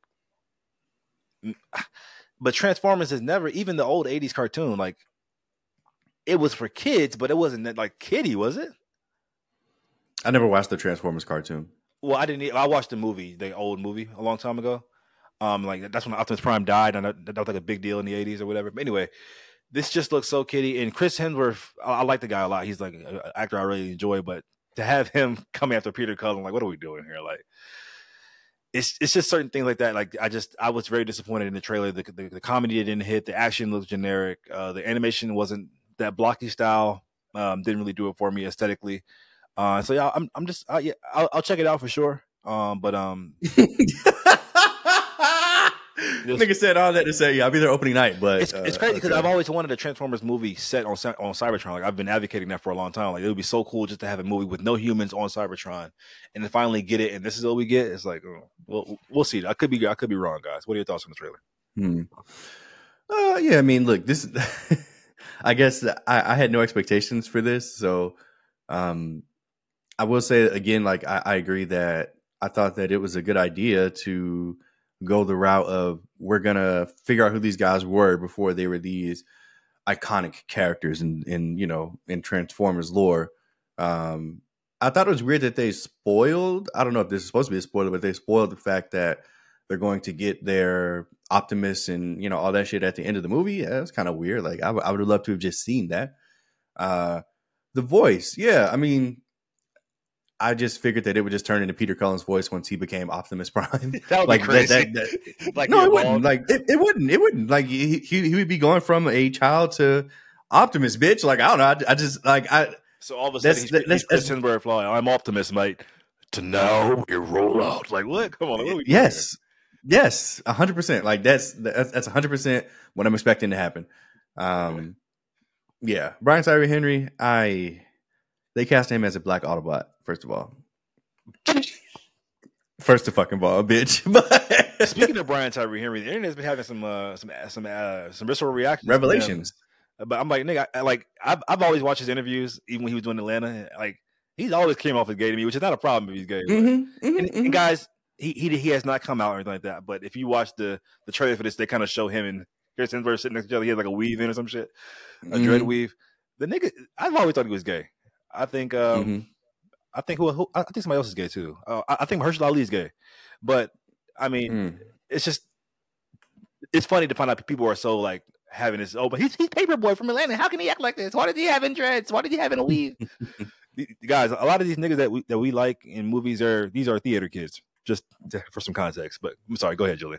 but Transformers is never, even the old 80s cartoon, like, it was for kids, but it wasn't that like kiddie, was it? I never watched the Transformers cartoon. Well, I watched the old movie a long time ago. Like that's when Optimus Prime died, and that was like a big deal in the 80s or whatever. But anyway, this just looks so kiddie. And Chris Hemsworth, I like the guy a lot. He's like an actor I really enjoy, but to have him coming after Peter Cullen, like, what are we doing here? Like, it's just certain things like that. Like, I was very disappointed in the trailer. The comedy didn't hit. The action looks generic. The animation wasn't that blocky style. Didn't really do it for me aesthetically. So yeah, I'll check it out for sure. Nigga said all that to say, I'll be there opening night, but it's crazy because I've always wanted a Transformers movie set on Cybertron. Like, I've been advocating that for a long time. Like, it would be so cool just to have a movie with no humans on Cybertron, and then finally get it. And this is what we get. It's like, we'll see. I could be wrong, guys. What are your thoughts on the trailer? Yeah, I mean, look, this. I guess I had no expectations for this, so I will say again, like I agree that I thought that it was a good idea to go the route of we're gonna figure out who these guys were before they were these iconic characters in Transformers lore. I thought it was weird that they spoiled. I don't know if this is supposed to be a spoiler, but they spoiled the fact that they're going to get their Optimus and all that shit at the end of the movie. Yeah, that's kind of weird. Like I would have loved to have just seen that. The voice, yeah. I mean, I just figured that it would just turn into Peter Cullen's voice once he became Optimus Prime. That would be crazy. Like, no, it wouldn't. Like it wouldn't. It wouldn't. Like he would be going from a child to Optimus, bitch. Like I don't know. I just like I. So all of a sudden he's Chris Hemsworth, like, I'm Optimus, mate. To now you roll out. Like what? Come on. What are we doing here? Yes, 100%. Like that's 100% what I'm expecting to happen. Yeah, Brian Tyree Henry. They cast him as a black Autobot. First of all, first of fucking all, bitch. But speaking of Brian Tyree Henry, the internet's been having some visceral reactions, revelations. But I'm like, nigga, I've always watched his interviews, even when he was doing Atlanta. Like, he's always came off as gay to me, which is not a problem if he's gay. And guys, he has not come out or anything like that. But if you watch the trailer for this, they kind of show him and Chris Hemsworth sitting next to each other. He has like a weave in or some shit, a dread weave. The nigga, I've always thought he was gay. I think I think somebody else is gay too. I think Mahershala Ali is gay, but I mean, it's funny to find out people are so like having this. Oh, but he's Paperboy from Atlanta. How can he act like this? Why did he have in dreads? Why did he have in a weave? Guys, a lot of these niggas that we like in movies are theater kids. Just for some context, but I'm sorry. Go ahead, Julian.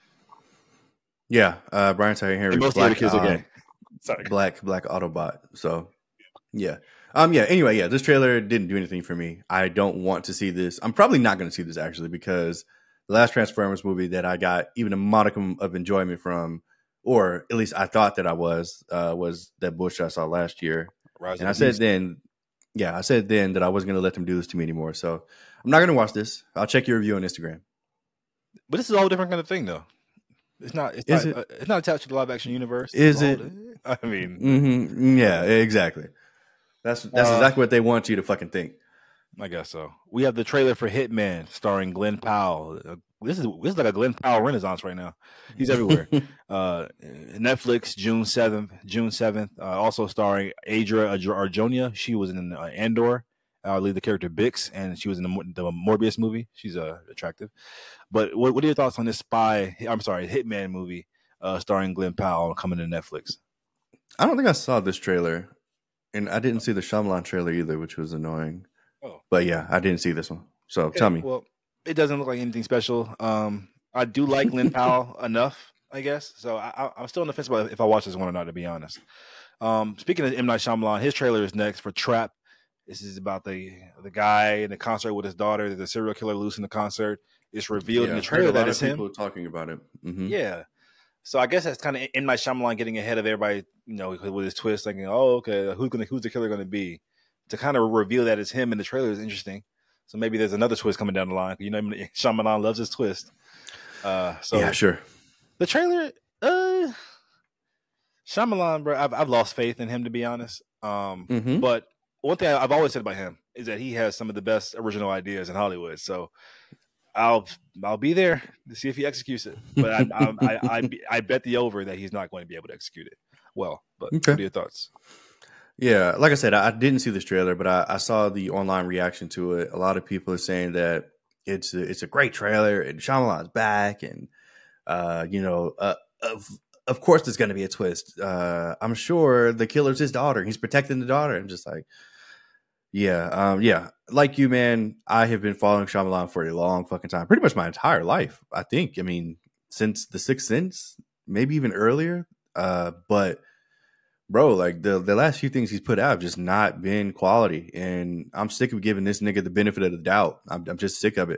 Yeah, Brian Tyree Henry. Most theater kids are gay. Sorry, black Autobot. So yeah. Anyway, this trailer didn't do anything for me. I don't want to see this. I'm probably not going to see this actually because the last Transformers movie that I got even a modicum of enjoyment from, or at least I thought that I was that bullshit I saw last year. And I said then that I wasn't going to let them do this to me anymore. So I'm not going to watch this. I'll check your review on Instagram. But this is a whole different kind of thing though. It's not. It's Is not. it? It's not attached to the live action universe. That's Is all. it? I mean, Yeah, exactly. That's uh, exactly what they want you to fucking think. I guess so. We have the trailer for Hitman starring Glenn Powell. This is like a Glenn Powell renaissance right now. He's everywhere. Netflix June 7th. June 7th. Also starring Adria Arjonia. She was in Andor. Lead the character Bix, and she was in the Morbius movie. She's attractive. But what are your thoughts on this Hitman movie starring Glenn Powell coming to Netflix? I don't think I saw this trailer, and I didn't see the Shyamalan trailer either, which was annoying. Oh, But yeah, I didn't see this one. So tell okay. me. Well, it doesn't look like anything special. I do like Glenn Powell enough, I guess. So I'm still on the fence about if I watch this one or not, to be honest. Speaking of M. Night Shyamalan, his trailer is next for Trap. This is about the guy in the concert with his daughter. There's a serial killer loose in the concert. It's revealed in the I've heard trailer a that lot it's of him. people talking about it. Mm-hmm. Yeah. So I guess that's kind of M. Night Shyamalan getting ahead of everybody, with his twist, thinking, "Oh, okay, who's the killer going to be?" To kind of reveal that it's him in the trailer is interesting. So maybe there's another twist coming down the line. Shyamalan loves his twist. So yeah, sure. The trailer, Shyamalan, bro, I've lost faith in him, to be honest. Mm-hmm. But one thing I've always said about him is that he has some of the best original ideas in Hollywood. So I'll be there to see if he executes it. But I bet the over that he's not going to be able to execute it well. But Okay. what are your thoughts? Yeah, like I said, I didn't see this trailer, but I saw the online reaction to it. A lot of people are saying that it's a great trailer and Shyamalan's back, and of course there's going to be a twist. I'm sure the killer's his daughter. He's protecting the daughter. I'm just like, yeah. Like you, man, I have been following Shyamalan for a long fucking time, pretty much my entire life. I think. I mean, since The Sixth Sense, maybe even earlier. But bro, like the last few things he's put out have just not been quality, and I'm sick of giving this nigga the benefit of the doubt. I'm just sick of it,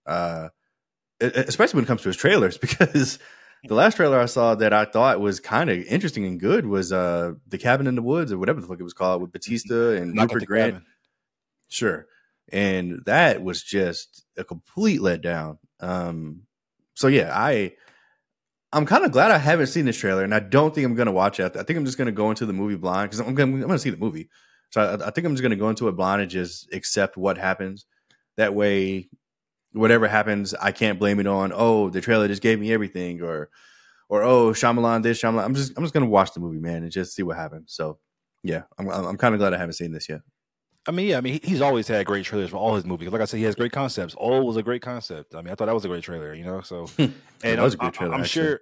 especially when it comes to his trailers, because the last trailer I saw that I thought was kind of interesting and good was The Cabin in the Woods, or whatever the fuck it was called, with Batista and Rupert Grant. Sure, and that was just a complete letdown. So yeah, I'm kind of glad I haven't seen this trailer, and I don't think I'm going to watch it. I think I'm just going to go into the movie blind, because I'm going to see the movie. So I think I'm just going to go into it blind and just accept what happens. That way, whatever happens, I can't blame it on, oh, the trailer just gave me everything, or oh, Shyamalan this, Shyamalan. I'm just going to watch the movie, man, and just see what happens. So yeah, I'm kind of glad I haven't seen this yet. I mean, he's always had great trailers for all his movies. Like I said, he has great concepts. All was a great concept. I mean, I thought that was a great trailer, So, and it was a great trailer. I'm sure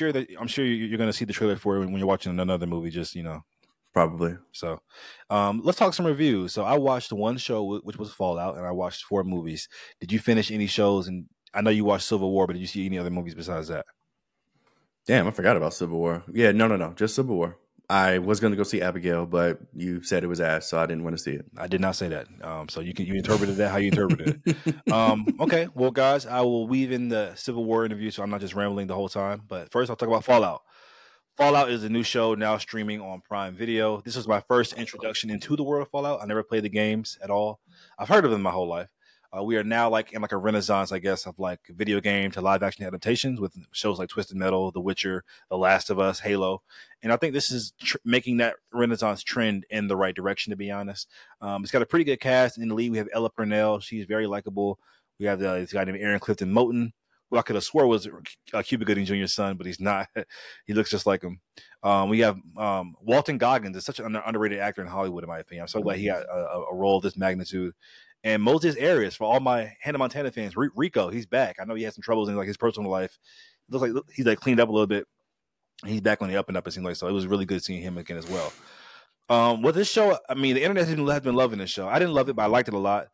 you're going to see the trailer for it when you're watching another movie. Just probably. So, let's talk some reviews. So, I watched one show, which was Fallout, and I watched 4 movies. Did you finish any shows? And I know you watched Civil War, but did you see any other movies besides that? Damn, I forgot about Civil War. Yeah, no, just Civil War. I was going to go see Abigail, but you said it was ass, so I didn't want to see it. I did not say that. So you interpreted that how you interpreted it. Okay, well, guys, I will weave in the Civil War interview, so I'm not just rambling the whole time. But first, I'll talk about Fallout. Fallout is a new show now streaming on Prime Video. This was my first introduction into the world of Fallout. I never played the games at all. I've heard of them my whole life. We are now in a renaissance, I guess, of video game to live action adaptations with shows like Twisted Metal, The Witcher, The Last of Us, Halo. And I think this is making that renaissance trend in the right direction, to be honest. It's got a pretty good cast. In the lead, we have Ella Purnell. She's very likable. We have this guy named Aaron Clifton Moten, who I could have swore was Cuba Gooding Jr.'s son, but he's not. He looks just like him. We have Walton Goggins. Is such an underrated actor in Hollywood, in my opinion. I'm so glad he got a role of this magnitude. And Moses Arias, for all my Hannah Montana fans, Rico, he's back. I know he had some troubles in his personal life. It looks like he's cleaned up a little bit. He's back on the up and up, it seems like. So it was really good seeing him again as well. With this show, I mean, the internet has been loving this show. I didn't love it, but I liked it a lot.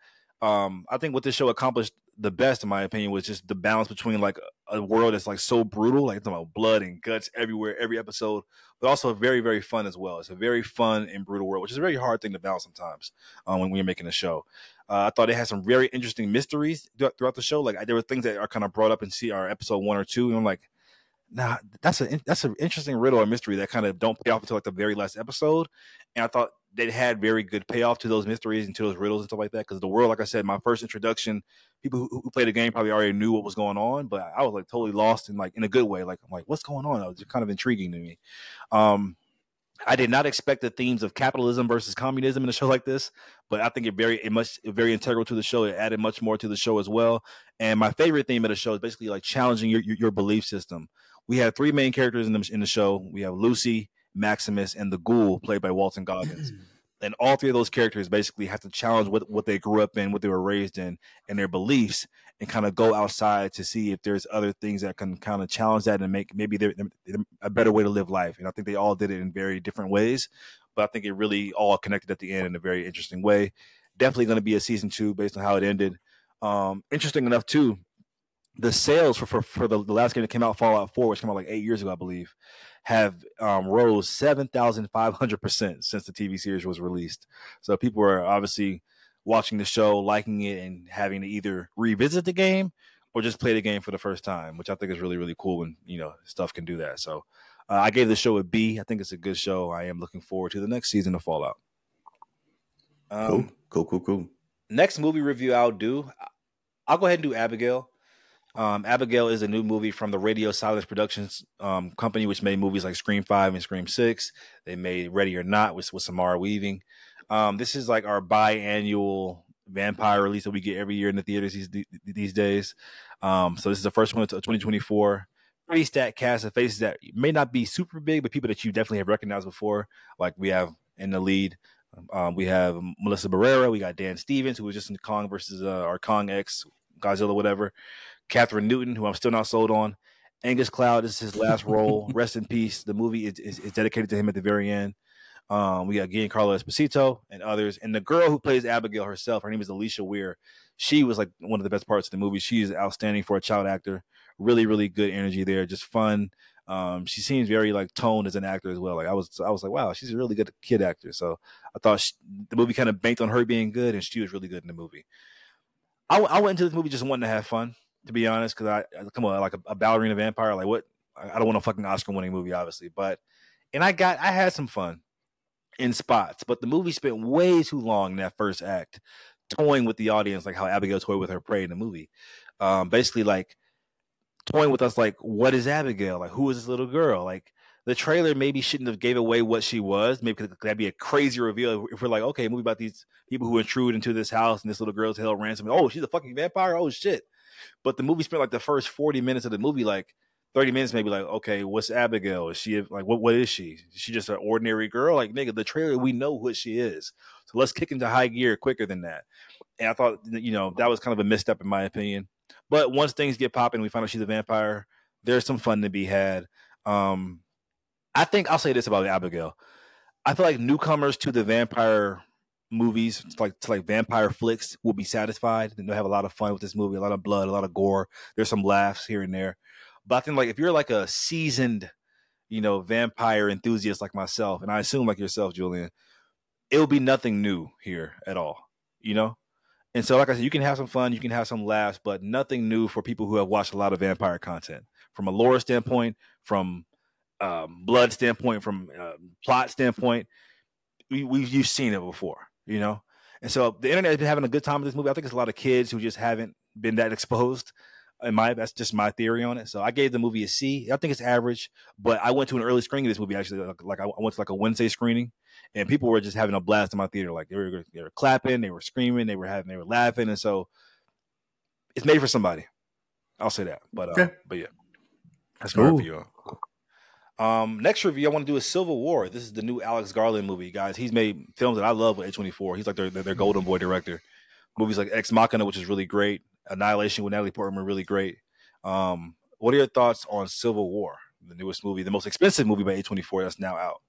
I think what this show accomplished the best, in my opinion, was just the balance between a world that's so brutal, it's about blood and guts everywhere, every episode, but also very, very fun as well. It's a very fun and brutal world, which is a very hard thing to balance sometimes when you're making a show. I thought it had some very interesting mysteries throughout the show. There were things that are kind of brought up in episode 1 or 2, and I'm like, nah, that's an interesting riddle or mystery that kind of don't pay off until the very last episode. And I thought that had very good payoff to those mysteries and to those riddles and stuff like that. Because the world, like I said, my first introduction, people who played the game probably already knew what was going on, but I was like totally lost in like in a good way. Like I'm like, what's going on? It was just kind of intriguing to me. Um, I did not expect the themes of capitalism versus communism in a show like this, but I think very integral to the show. It added much more to the show as well. And my favorite theme of the show is basically like challenging your belief system. We have three main characters in the show. We have Lucy, Maximus, and the Ghoul, played by Walton Goggins. And all three of those characters basically have to challenge what they grew up in, what they were raised in, and their beliefs, and kind of go outside to see if there's other things that can kind of challenge that and make maybe they're a better way to live life. And I think they all did it in very different ways, but I think it really all connected at the end in a very interesting way. Definitely going to be a season 2 based on how it ended. Interesting enough too, the sales for the last game that came out, Fallout 4, which came out like 8 years ago, I believe, have rose 7,500% since the TV series was released. So people are obviously watching the show, liking it, and having to either revisit the game or just play the game for the first time, which I think is really, really cool when, stuff can do that. So I gave the show a B. I think it's a good show. I am looking forward to the next season of Fallout. Cool. Next movie review I'll go ahead and do Abigail. Abigail is a new movie from the Radio Silence Productions company, which made movies like Scream 5 and Scream 6. They made Ready or Not with Samara Weaving. This is like our biannual vampire release that we get every year in the theaters these days. So this is the first one of 2024. Pretty stacked cast of faces that may not be super big, but people that you definitely have recognized before. Like we have in the lead, we have Melissa Barrera. We got Dan Stevens, who was just in Kong versus our Kong X Godzilla, whatever. Catherine Newton, who I'm still not sold on. Angus Cloud, this is his last role. Rest in peace. The movie is dedicated to him at the very end. We got Giancarlo Esposito and others. And the girl who plays Abigail herself, her name is Alicia Weir. She was like one of the best parts of the movie. She is outstanding for a child actor. Really, really good energy there. Just fun. She seems very like toned as an actor as well. Like I was like, wow, she's a really good kid actor. So I thought the movie kind of banked on her being good, and she was really good in the movie. I went into this movie just wanting to have fun, to be honest, because I come on, like a ballerina vampire, like what? I don't want a fucking Oscar-winning movie, obviously, and I had some fun in spots, but the movie spent way too long in that first act, toying with the audience, like how Abigail toyed with her prey in the movie, basically like toying with us, like what is Abigail? Like who is this little girl? Like the trailer maybe shouldn't have gave away what she was. Maybe that'd be a crazy reveal if we're like, okay, a movie about these people who intrude into this house and this little girl's held ransom. Oh, she's a fucking vampire. Oh shit. But the movie spent like the first 40 minutes of the movie, like 30 minutes, maybe like, okay, what's Abigail? Is she like, what is she? Is she just an ordinary girl? Like, nigga, the trailer, we know what she is. So let's kick into high gear quicker than that. And I thought, that was kind of a misstep in my opinion. But once things get popping, we find out she's a vampire. There's some fun to be had. I think I'll say this about Abigail. I feel like newcomers to the vampire movies, like vampire flicks, will be satisfied and they'll have a lot of fun with this movie. A lot of blood, a lot of gore. There's some laughs here and there. But I think like if you're like a seasoned, vampire enthusiast like myself, and I assume like yourself, Julian, it'll be nothing new here at all. And so, like I said, you can have some fun, you can have some laughs, but nothing new for people who have watched a lot of vampire content. From a lore standpoint, from blood standpoint, from plot standpoint, you've seen it before, And so the internet has been having a good time with this movie. I think it's a lot of kids who just haven't been that exposed. That's just my theory on it. So I gave the movie a C. I think it's average, but I went to an early screening of this movie. Actually, like I went to like a Wednesday screening, and people were just having a blast in my theater. Like they were clapping, they were screaming, they were laughing, and so it's made for somebody. I'll say that. But yeah, that's my review. Next review I want to do is Civil War. This is the new Alex Garland movie, guys. He's made films that I love with A24. He's like their golden boy director. Movies like Ex Machina, which is really great. Annihilation with Natalie Portman, really great. What are your thoughts on Civil War, the newest movie, the most expensive movie by A24 that's now out?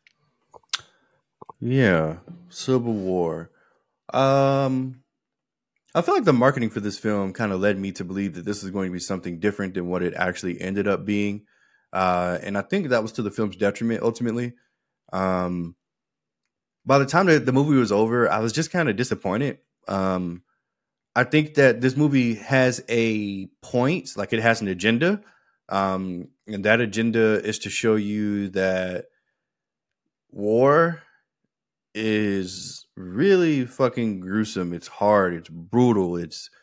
Yeah, Civil War. I feel like the marketing for this film kind of led me to believe that this is going to be something different than what it actually ended up being. And I think that was to the film's detriment, ultimately. By the time that the movie was over, I was just kind of disappointed. I think that this movie has a point, like it has an agenda. And that agenda is to show you that war is really fucking gruesome. It's hard. It's brutal.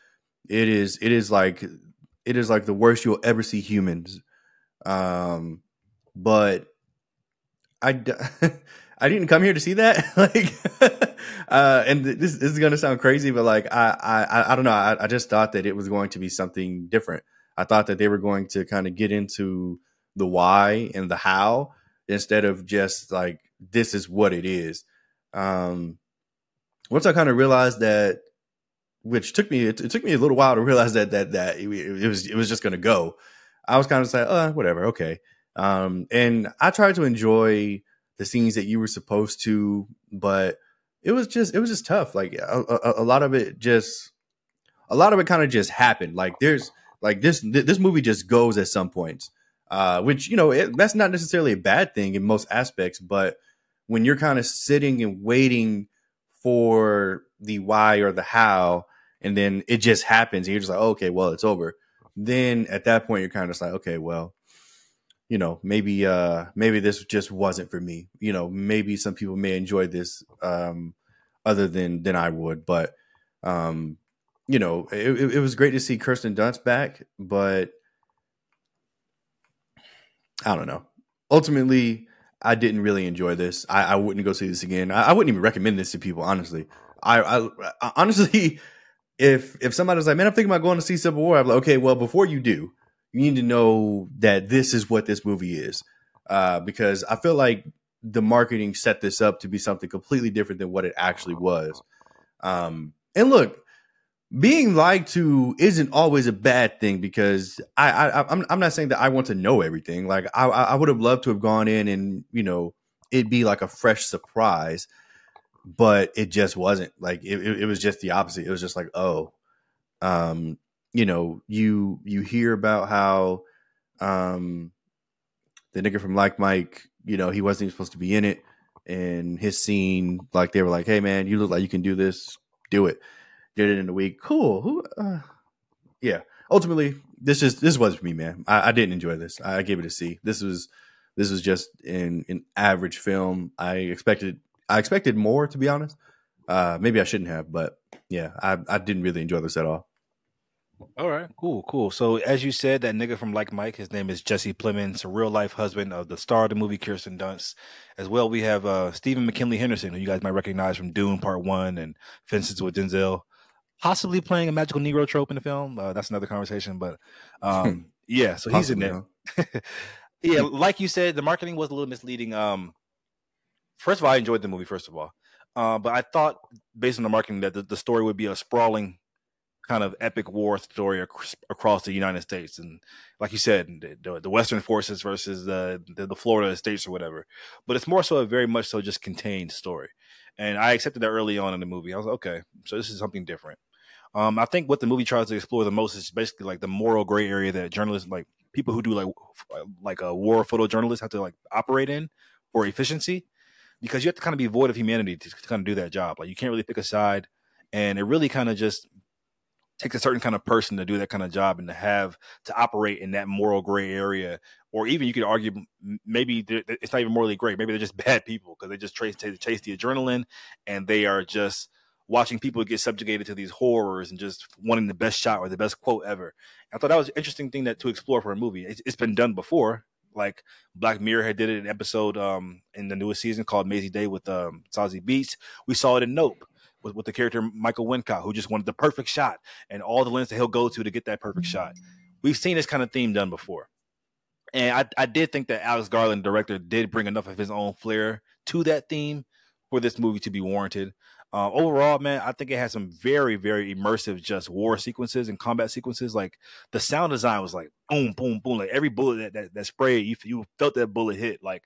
It is like the worst you'll ever see humans. Um, but I d- I didn't come here to see that. Like, and this is gonna sound crazy, but like I don't know. I just thought that it was going to be something different. I thought that they were going to kind of get into the why and the how instead of just like this is what it is. Um, Once I kind of realized that, which took me it took me a little while to realize that it was just gonna go. I was kind of like, whatever, okay. And I tried to enjoy the scenes that you were supposed to, but it was just tough. Like a lot of it just a lot of it kind of just happened. Like there's like this movie just goes at some points, which that's not necessarily a bad thing in most aspects, but when you're kind of sitting and waiting for the why or the how, and then it just happens, and you're just like, oh, okay, well, it's over. Then at that point, you're kind of just like, okay, well, maybe this just wasn't for me. Maybe some people may enjoy this other than I would, but it was great to see Kirsten Dunst back, but I don't know. Ultimately, I didn't really enjoy this. I wouldn't go see this again. I wouldn't even recommend this to people, honestly. I honestly, if somebody's like, man, I'm thinking about going to see Civil War, I'm like, okay, well, before you do, you need to know that this is what this movie is, because I feel like the marketing set this up to be something completely different than what it actually was. And look, being lied to isn't always a bad thing, because I'm not saying that I want to know everything. Like I would have loved to have gone in and it'd be like a fresh surprise, but it just wasn't. Like it was just the opposite. It was just like, oh, you hear about how the nigga from Like Mike, he wasn't even supposed to be in it, and his scene, like they were like, hey man, you look like you can do this, do it. Did it in a week. Cool. Yeah. Ultimately, this was for me, man. I didn't enjoy this. I gave it a C. This was just an average film. I expected more, to be honest. Maybe I shouldn't have, but yeah, I didn't really enjoy this at all. All right, cool. So as you said, that nigga from Like Mike, his name is Jesse Plemons, a real life husband of the star of the movie Kirsten Dunst. As well, we have Stephen McKinley Henderson, who you guys might recognize from Dune Part One and Fences with Denzel, possibly playing a magical Negro trope in the film. That's another conversation, but yeah, so he's in Possibly, there. huh? Yeah, like you said, the marketing was a little misleading. First of all, I enjoyed the movie. First of all, but I thought, based on the marketing, that the story would be a sprawling kind of epic war story across the United States, and like you said, the Western forces versus the Florida states or whatever. But it's more so a very much so just contained story, and I accepted that early on in the movie. I was like, okay, so this is something different. I think what the movie tries to explore the most is basically like the moral gray area that journalists, like people who do like a war photojournalists, have to like operate in for efficiency, because you have to kind of be void of humanity to kind of do that job. Like you can't really pick a side, and it really kind of just takes a certain kind of person to do that kind of job and to have to operate in that moral gray area. Or even you could argue maybe it's not even morally gray. Maybe they're just bad people because they just chase the adrenaline, and they are just watching people get subjugated to these horrors and just wanting the best shot or the best quote ever. I thought that was an interesting thing that to explore for a movie. It's been done before. Like Black Mirror had did it in an episode in the newest season called Maisie Day with Zazie Beetz. We saw it in Nope with the character Michael Wincott, who just wanted the perfect shot and all the lengths that he'll go to get that perfect shot. We've seen this kind of theme done before. And I did think that Alex Garland, director, did bring enough of his own flair to that theme for this movie to be warranted. Overall, man, I think it had some very, very immersive just war sequences and combat sequences. Like the sound design was like boom, boom, boom. Like every bullet that sprayed, you felt that bullet hit. Like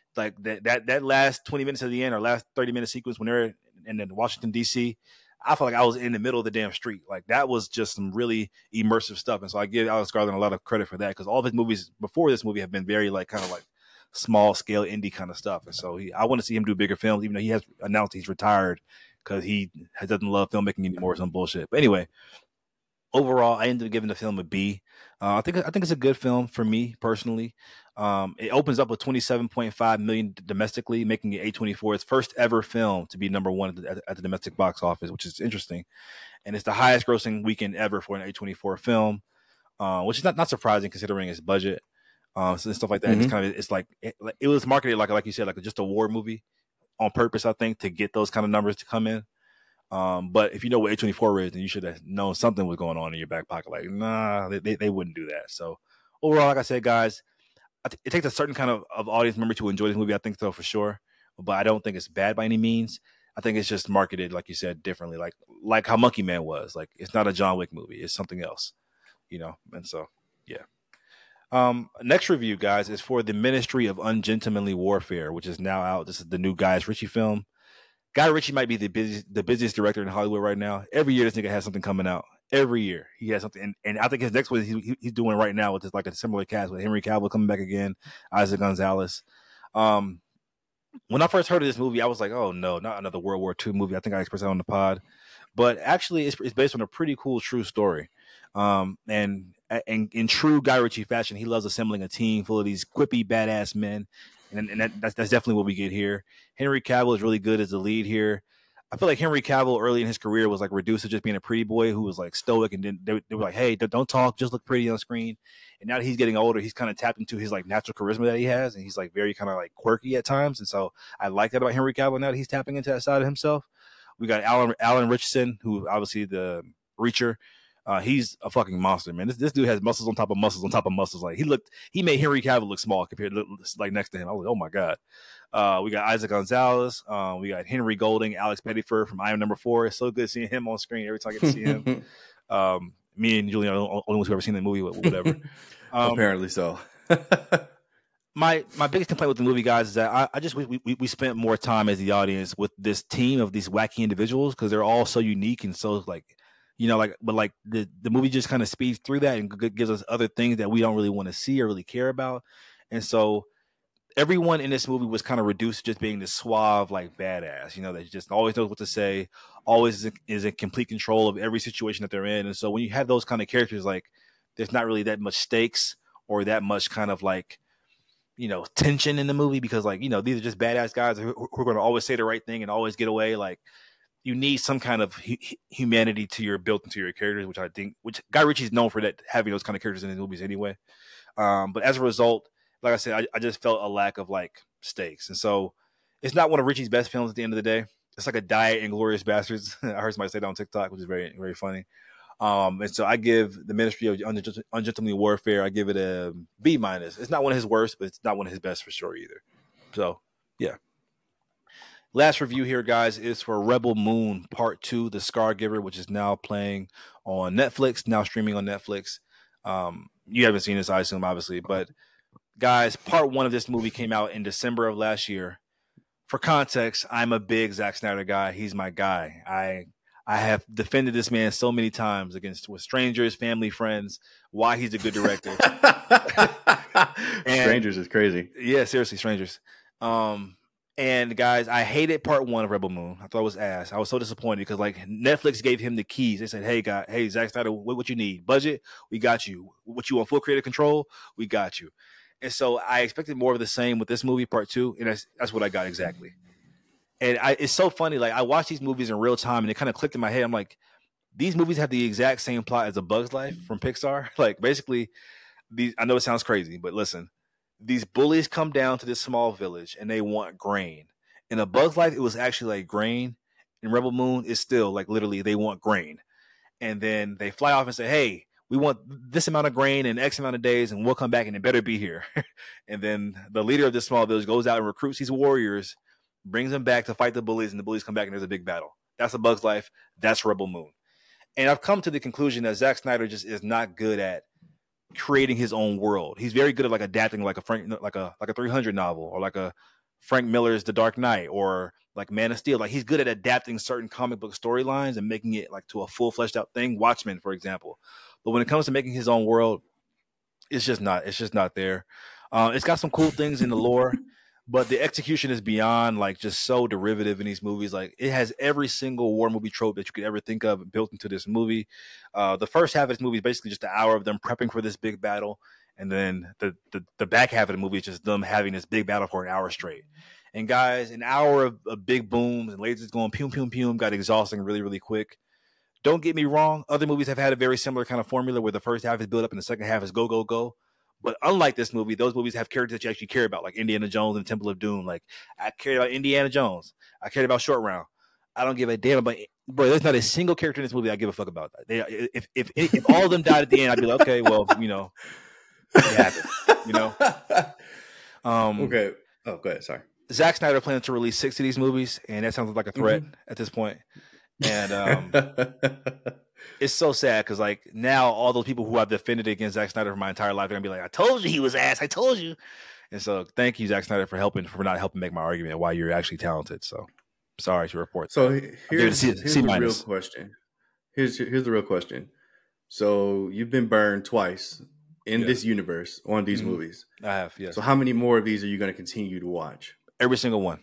that last 20 minutes of the end or last 30-minute sequence when they're in Washington D.C., I felt like I was in the middle of the damn street. Like that was just some really immersive stuff. And so I give Alex Garland a lot of credit for that, because all of his movies before this movie have been very like kind of like small scale indie kind of stuff. And so I want to see him do bigger films, even though he has announced he's retired because he doesn't love filmmaking anymore or some bullshit. But anyway, overall, I ended up giving the film a B. I think it's a good film for me personally. It opens up with 27.5 million domestically, making it A24's first ever film to be number one at the domestic box office, which is interesting. And it's the highest grossing weekend ever for an A24 film, which is not surprising considering its budget. So stuff like that. Mm-hmm. Just kind of it's like it was marketed like you said, like just a war movie on purpose, I think, to get those kind of numbers to come in. But if you know what A24 is, then you should have known something was going on in your back pocket. Like, nah, they wouldn't do that. So overall, like I said, guys, it takes a certain kind of audience member to enjoy this movie. I think so for sure, but I don't think it's bad by any means. I think it's just marketed, like you said, differently. Like how Monkey Man was. Like it's not a John Wick movie. It's something else, you know. And so, yeah. Next review, guys, is for The Ministry of Ungentlemanly Warfare, which is now out. This is the new Guy Ritchie film. Guy Ritchie might be the busiest director in Hollywood right now. Every year, this nigga has something coming out. Every year, he has something, and I think his next one he's doing right now with this like a similar cast with Henry Cavill coming back again, Isaac Gonzalez. When I first heard of this movie, I was like, "Oh no, not another World War II movie." I think I expressed that on the pod, but actually, it's based on a pretty cool, true story. And in true Guy Ritchie fashion, he loves assembling a team full of these quippy, badass men, and that's definitely what we get here. Henry Cavill is really good as the lead here. I feel like Henry Cavill early in his career was like reduced to just being a pretty boy who was like stoic, and then they were like, "Hey, don't talk, just look pretty on screen." And now that he's getting older, he's kind of tapped into his like natural charisma that he has, and he's like very kind of like quirky at times. And so I like that about Henry Cavill now that he's tapping into that side of himself. We got Alan Richardson, who obviously the Reacher. He's a fucking monster, man. This dude has muscles on top of muscles on top of muscles. Like he made Henry Cavill look small compared to like next to him. I was like, oh my god. We got Isaac Gonzalez. We got Henry Golding, Alex Pettyfer from I Am Number 4. It's so good seeing him on screen every time I get to see him. Me and Julian are the only ones who ever seen the movie, whatever. Apparently so. My biggest complaint with the movie, guys, is that I just we spent more time as the audience with this team of these wacky individuals because they're all so unique and so like, you know, like, but like the movie just kind of speeds through that and gives us other things that we don't really want to see or really care about. And so everyone in this movie was kind of reduced to just being this suave, like badass, you know, that just always knows what to say, always is in complete control of every situation that they're in. And so when you have those kind of characters, like there's not really that much stakes or that much kind of like, you know, tension in the movie because like, you know, these are just badass guys who are going to always say the right thing and always get away. Like, you need some kind of humanity to your built into your characters, which Guy Ritchie is known for that, having those kind of characters in his movies anyway. But as a result, like I said, I just felt a lack of like stakes, and so it's not one of Ritchie's best films. At the end of the day, it's like a diet Inglourious Bastards. I heard somebody say that on TikTok, which is very very funny. And so I give The Ministry of Ungentlemanly Warfare, I give it a B minus. It's not one of his worst, but it's not one of his best for sure either. So yeah. Last review here, guys, is for Rebel Moon Part 2, The Scargiver, which is now playing on Netflix, now streaming on Netflix. You haven't seen this, I assume, obviously. But, guys, Part 1 of this movie came out in December of last year. For context, I'm a big Zack Snyder guy. He's my guy. I have defended this man so many times with strangers, family, friends, why he's a good director. Strangers is crazy. Yeah, seriously, Strangers. And guys, I hated Part 1 of Rebel Moon. I thought it was ass. I was so disappointed because like Netflix gave him the keys. They said, "Hey, Zack Snyder, what you need? Budget? We got you. What you want? Full creative control? We got you." And so I expected more of the same with this movie, Part 2, and that's what I got exactly. And it's so funny. Like I watched these movies in real time, and it kind of clicked in my head. I'm like, these movies have the exact same plot as A Bug's Life from Pixar. Like basically, I know it sounds crazy, but listen. These bullies come down to this small village and they want grain. In A Bug's Life, it was actually like grain. In Rebel Moon, it's still like literally they want grain. And then they fly off and say, "Hey, we want this amount of grain in X amount of days and we'll come back and it better be here." And then the leader of this small village goes out and recruits these warriors, brings them back to fight the bullies, and the bullies come back and there's a big battle. That's A Bug's Life. That's Rebel Moon. And I've come to the conclusion that Zack Snyder just is not good at creating his own world. He's very good at like adapting like a 300 novel or like a Frank Miller's The Dark Knight or like Man of Steel. Like he's good at adapting certain comic book storylines and making it like to a full fleshed out thing. Watchmen, for example. But when it comes to making his own world, it's just not there. It's got some cool things in the lore. but the execution is beyond like just so derivative in these movies. Like it has every single war movie trope that you could ever think of built into this movie. The first half of this movie is basically just an hour of them prepping for this big battle, and then the back half of the movie is just them having this big battle for an hour straight. And guys, an hour of big booms and lasers going pew pew pew got exhausting really really quick. Don't get me wrong, other movies have had a very similar kind of formula where the first half is built up and the second half is go go go. But unlike this movie, those movies have characters that you actually care about, like Indiana Jones and Temple of Doom. Like I cared about Indiana Jones, I cared about Short Round. I don't give a damn about. Bro, there's not a single character in this movie I give a fuck about. If all of them died at the end, I'd be like, okay, well, it happened. Okay. Oh, go ahead. Sorry. Zack Snyder plans to release 6 of these movies, and that sounds like a threat at this point. And it's so sad because like now all those people who I've defended against Zack Snyder for my entire life are gonna be like, I told you he was ass. I told you. And so thank you, Zack Snyder, for not helping make my argument why you're actually talented. So sorry to report. So here's the real question. Here's the real question. So you've been burned twice in this universe on these movies. I have, yes. So how many more of these are you going to continue to watch? Every single one.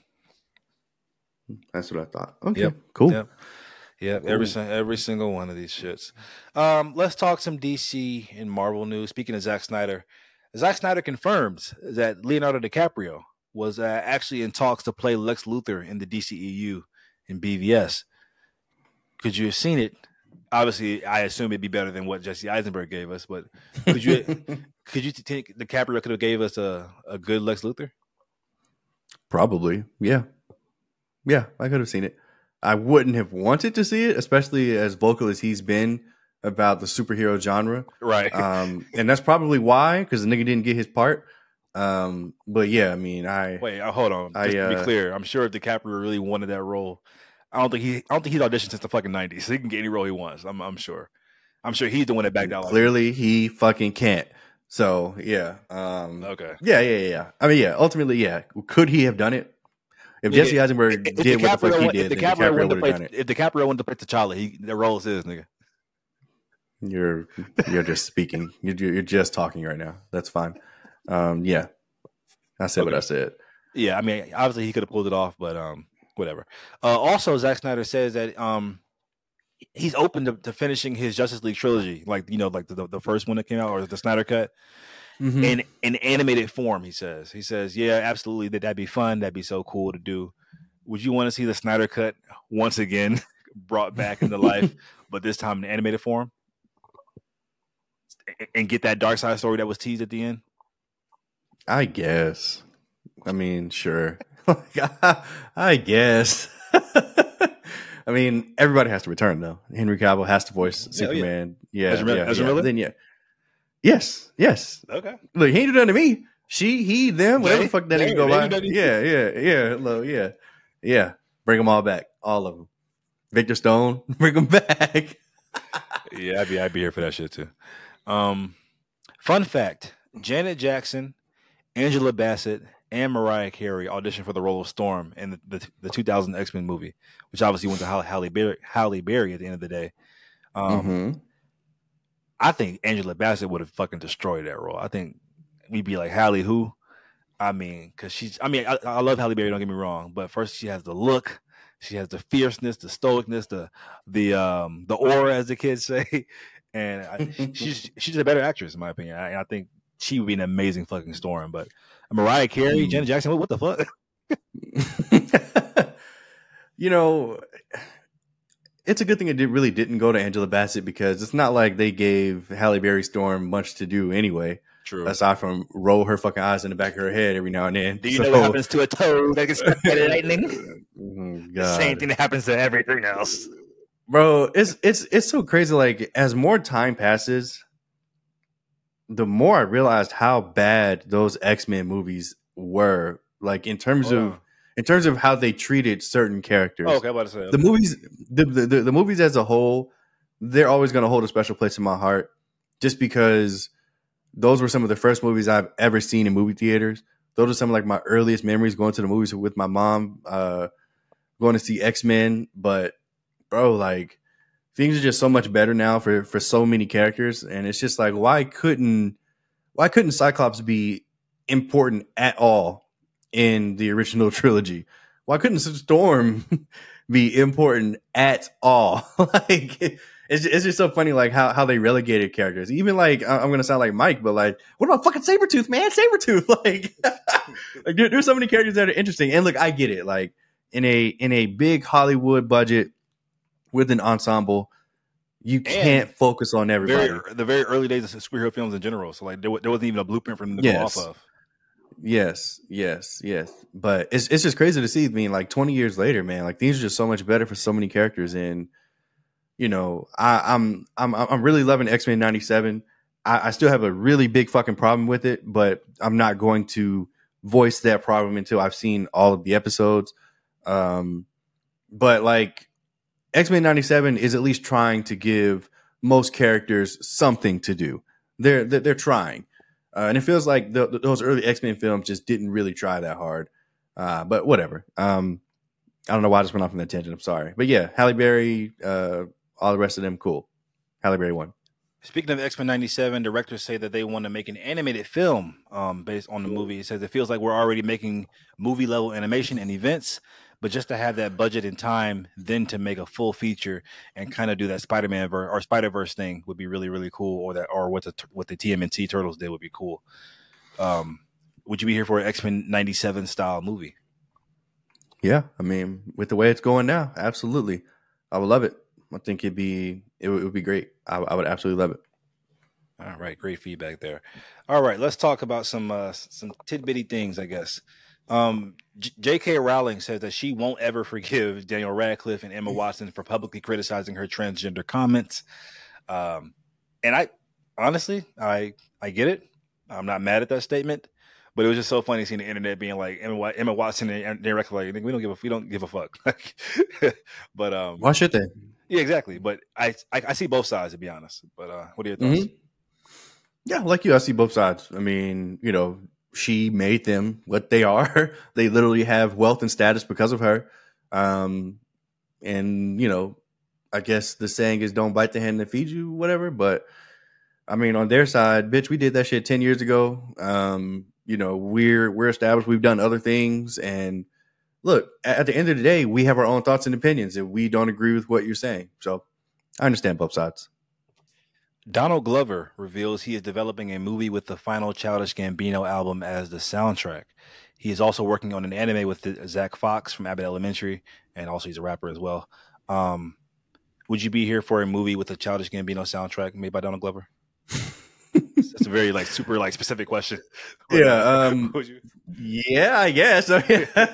That's what I thought. Okay, cool. Yep. Cool. Every single one of these shits. Let's talk some DC and Marvel news. Speaking of Zack Snyder confirms that Leonardo DiCaprio was actually in talks to play Lex Luthor in the DCEU in BVS. Could you have seen it? Obviously, I assume it'd be better than what Jesse Eisenberg gave us, but could you think DiCaprio could have gave us a good Lex Luthor? Probably, yeah. Yeah, I could have seen it. I wouldn't have wanted to see it, especially as vocal as he's been about the superhero genre. Right. And that's probably why, because the nigga didn't get his part. But yeah, I mean, hold on. Just to be clear, I'm sure if DiCaprio really wanted that role, I don't think he's auditioned since the fucking 90s, so he can get any role he wants. I'm sure. I'm sure he's the one that backed out. Clearly, he fucking can't. So yeah. Okay. Yeah. I mean, yeah. Ultimately, yeah. Could he have done it? If Jesse Eisenberg did what the fuck he did, then DiCaprio would have done it. If DiCaprio wanted to play T'Challa, the role is his, nigga. You're just speaking. You're just talking right now. That's fine. Yeah. I said what I said. Yeah, I mean, obviously he could have pulled it off, but whatever. Also, Zack Snyder says that he's open to finishing his Justice League trilogy, like the first one that came out, or the Snyder Cut. In animated form, he says, yeah, absolutely, that'd be fun. That'd be so cool to do. Would you want to see the Snyder Cut once again brought back into life, but this time in animated form, and get that Darkseid story that was teased at the end? I guess. I mean, sure. I guess. I mean, everybody has to return though. Henry Cavill has to voice Superman. Yeah. Ezra Miller? Then Yes. Okay. Look, he ain't do nothing to me. She, he, them, whatever the fuck that nigga go by. Yeah. Look, yeah. Bring them all back, all of them. Victor Stone, bring them back. Yeah, I'd be here for that shit too. Fun fact: Janet Jackson, Angela Bassett, and Mariah Carey auditioned for the role of Storm in the 2000 X-Men movie, which obviously went to Halle Berry at the end of the day. I think Angela Bassett would have fucking destroyed that role. I think we'd be like, Halle who? I mean, because I love Halle Berry, don't get me wrong, but first she has the look, she has the fierceness, the stoicness, the aura, as the kids say, and she's a better actress in my opinion. I think she would be an amazing fucking Storm. But Mariah Carey, Janet Jackson, what the fuck? It's a good thing it really didn't go to Angela Bassett, because it's not like they gave Halle Berry Storm much to do anyway. True. Aside from roll her fucking eyes in the back of her head every now and then. Do you know what happens to a toad that gets struck by lightning? The same thing that happens to everything else. Bro, it's so crazy. Like, as more time passes, the more I realized how bad those X-Men movies were. Like, in terms of how they treated certain characters. Oh, okay, I'm about to say. The movies, the movies as a whole, they're always going to hold a special place in my heart, just because those were some of the first movies I've ever seen in movie theaters. Those are some of like my earliest memories, going to the movies with my mom, going to see X-Men. But bro, like, things are just so much better now for so many characters, and it's just like, why couldn't Cyclops be important at all in the original trilogy. Why couldn't Storm be important at all? Like it's just so funny, like how they relegated characters. Even like I'm gonna sound like Mike, but like what about fucking Sabretooth, man? Sabretooth, like, like there's so many characters that are interesting. And look, I get it. Like in a big Hollywood budget with an ensemble, you can't focus on everybody. The very early days of superhero films in general. So like there wasn't even a blueprint for them to go off of. Yes. But it's just crazy to see. I mean, like 20 years later, man, like things are just so much better for so many characters. And you know, I'm really loving X-Men 97. I still have a really big fucking problem with it, but I'm not going to voice that problem until I've seen all of the episodes. But like X-Men 97 is at least trying to give most characters something to do. They're trying. And it feels like those early X-Men films just didn't really try that hard. But whatever. I don't know why I just went off on that tangent. I'm sorry. But yeah, Halle Berry, all the rest of them, cool. Halle Berry won. Speaking of X-Men 97, directors say that they want to make an animated film based on the movie. It says it feels like we're already making movie-level animation and events, but just to have that budget and time, then to make a full feature and kind of do that Spider-Man or Spider-Verse thing would be really, really cool. Or what the TMNT Turtles did would be cool. Would you be here for an X-Men 97 style movie? Yeah, I mean, with the way it's going now, absolutely, I would love it. I think it would be great. I would absolutely love it. All right, great feedback there. All right, let's talk about some tidbitty things, I guess. J.K. Rowling says that she won't ever forgive Daniel Radcliffe and Emma Watson for publicly criticizing her transgender comments. And I honestly, I get it. I'm not mad at that statement, but it was just so funny seeing the internet being like Emma Watson and Daniel Radcliffe, like, we don't give a fuck. But why should they? Yeah, exactly. But I see both sides, to be honest. But what are your thoughts? Mm-hmm. Yeah, like you, I see both sides. I mean, you know, she made them what they are. They literally have wealth and status because of her. And, you know, I guess the saying is don't bite the hand that feeds you, whatever. But, I mean, on their side, bitch, we did that shit 10 years ago. You know, we're established. We've done other things. And look, at the end of the day, we have our own thoughts and opinions, and we don't agree with what you're saying. So I understand both sides. Donald Glover reveals he is developing a movie with the final Childish Gambino album as the soundtrack. He is also working on an anime with Zach Fox from Abbott Elementary, and also he's a rapper as well. Would you be here for a movie with a Childish Gambino soundtrack made by Donald Glover? That's a very super specific question. Yeah. Yeah, I guess. I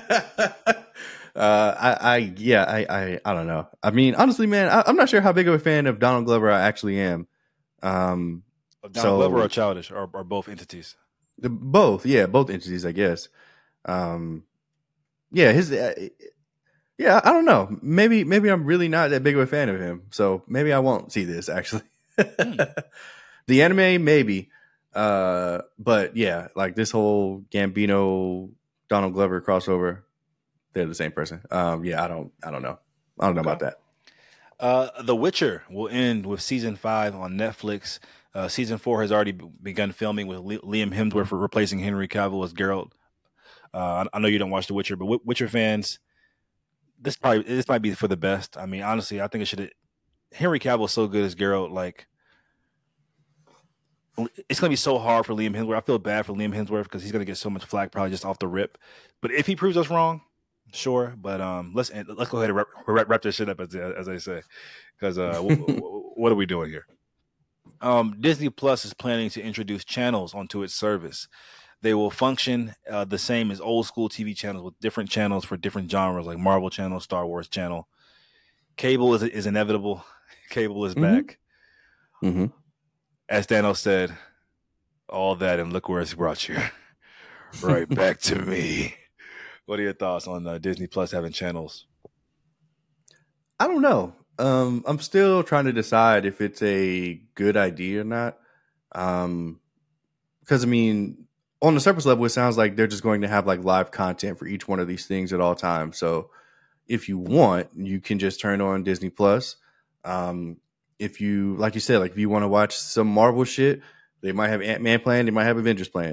don't know. I mean, honestly, man, I'm not sure how big of a fan of Donald Glover I actually am. Donald Glover or Childish or both entities? Both entities, I guess. I don't know. Maybe I'm really not that big of a fan of him, so maybe I won't see this actually. The anime, maybe, but yeah, like this whole Gambino Donald Glover crossover, they're the same person. I don't know. I don't know about that. The Witcher will end with season 5 on Netflix. Season 4 has already begun filming with Liam Hemsworth replacing Henry Cavill as Geralt. I know you don't watch The Witcher, but Witcher fans, this might be for the best. I mean, honestly, I think it should. Henry Cavill is so good as Geralt. Like, it's gonna be so hard for Liam Hemsworth. I feel bad for Liam Hemsworth because he's gonna get so much flack probably just off the rip. But if he proves us wrong, sure. But let's go ahead and wrap this shit up as I say, because what are we doing here? Disney Plus is planning to introduce channels onto its service. They will function the same as old school TV channels with different channels for different genres, like Marvel Channel, Star Wars Channel. Cable is inevitable. Cable is back. Mm-hmm. As Thanos said, all that and look where it's brought you. Right back to me. What are your thoughts on Disney Plus having channels? I don't know. I'm still trying to decide if it's a good idea or not. Because I mean, on the surface level, it sounds like they're just going to have like live content for each one of these things at all times. So if you want, you can just turn on Disney Plus. If you, like you said, like if you want to watch some Marvel shit, they might have Ant-Man playing, they might have Avengers playing.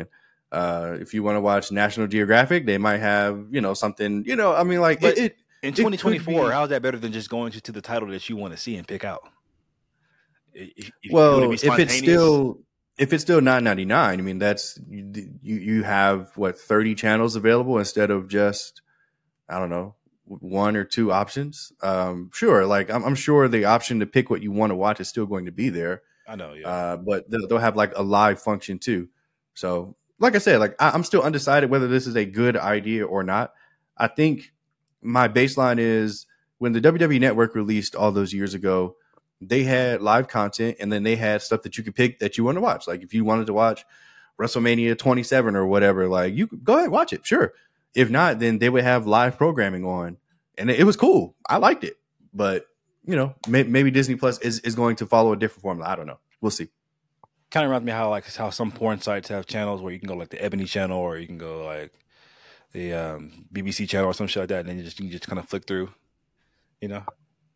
If you want to watch National Geographic, they might have, something, I mean, like But it in it could 2024, be. how is that better than just going to the title that you want to see and pick out? If you want to be Well, spontaneous, if it's still $9.99, I mean, that's you have what, 30 channels available instead of just, I don't know, one or two options. Sure, like I'm sure the option to pick what you want to watch is still going to be there. I know, yeah. But they'll have like a live function too. So, like I said, like I'm still undecided whether this is a good idea or not. I think my baseline is when the WWE Network released all those years ago, they had live content and then they had stuff that you could pick that you want to watch. Like if you wanted to watch WrestleMania 27 or whatever, like you could go ahead and watch it. Sure. If not, then they would have live programming on, and it was cool. I liked it, but maybe Disney Plus is going to follow a different formula. I don't know. We'll see. Kind of reminds me how some porn sites have channels where you can go like the Ebony channel or you can go like the BBC channel or some shit like that, and then you just kind of flick through, you know.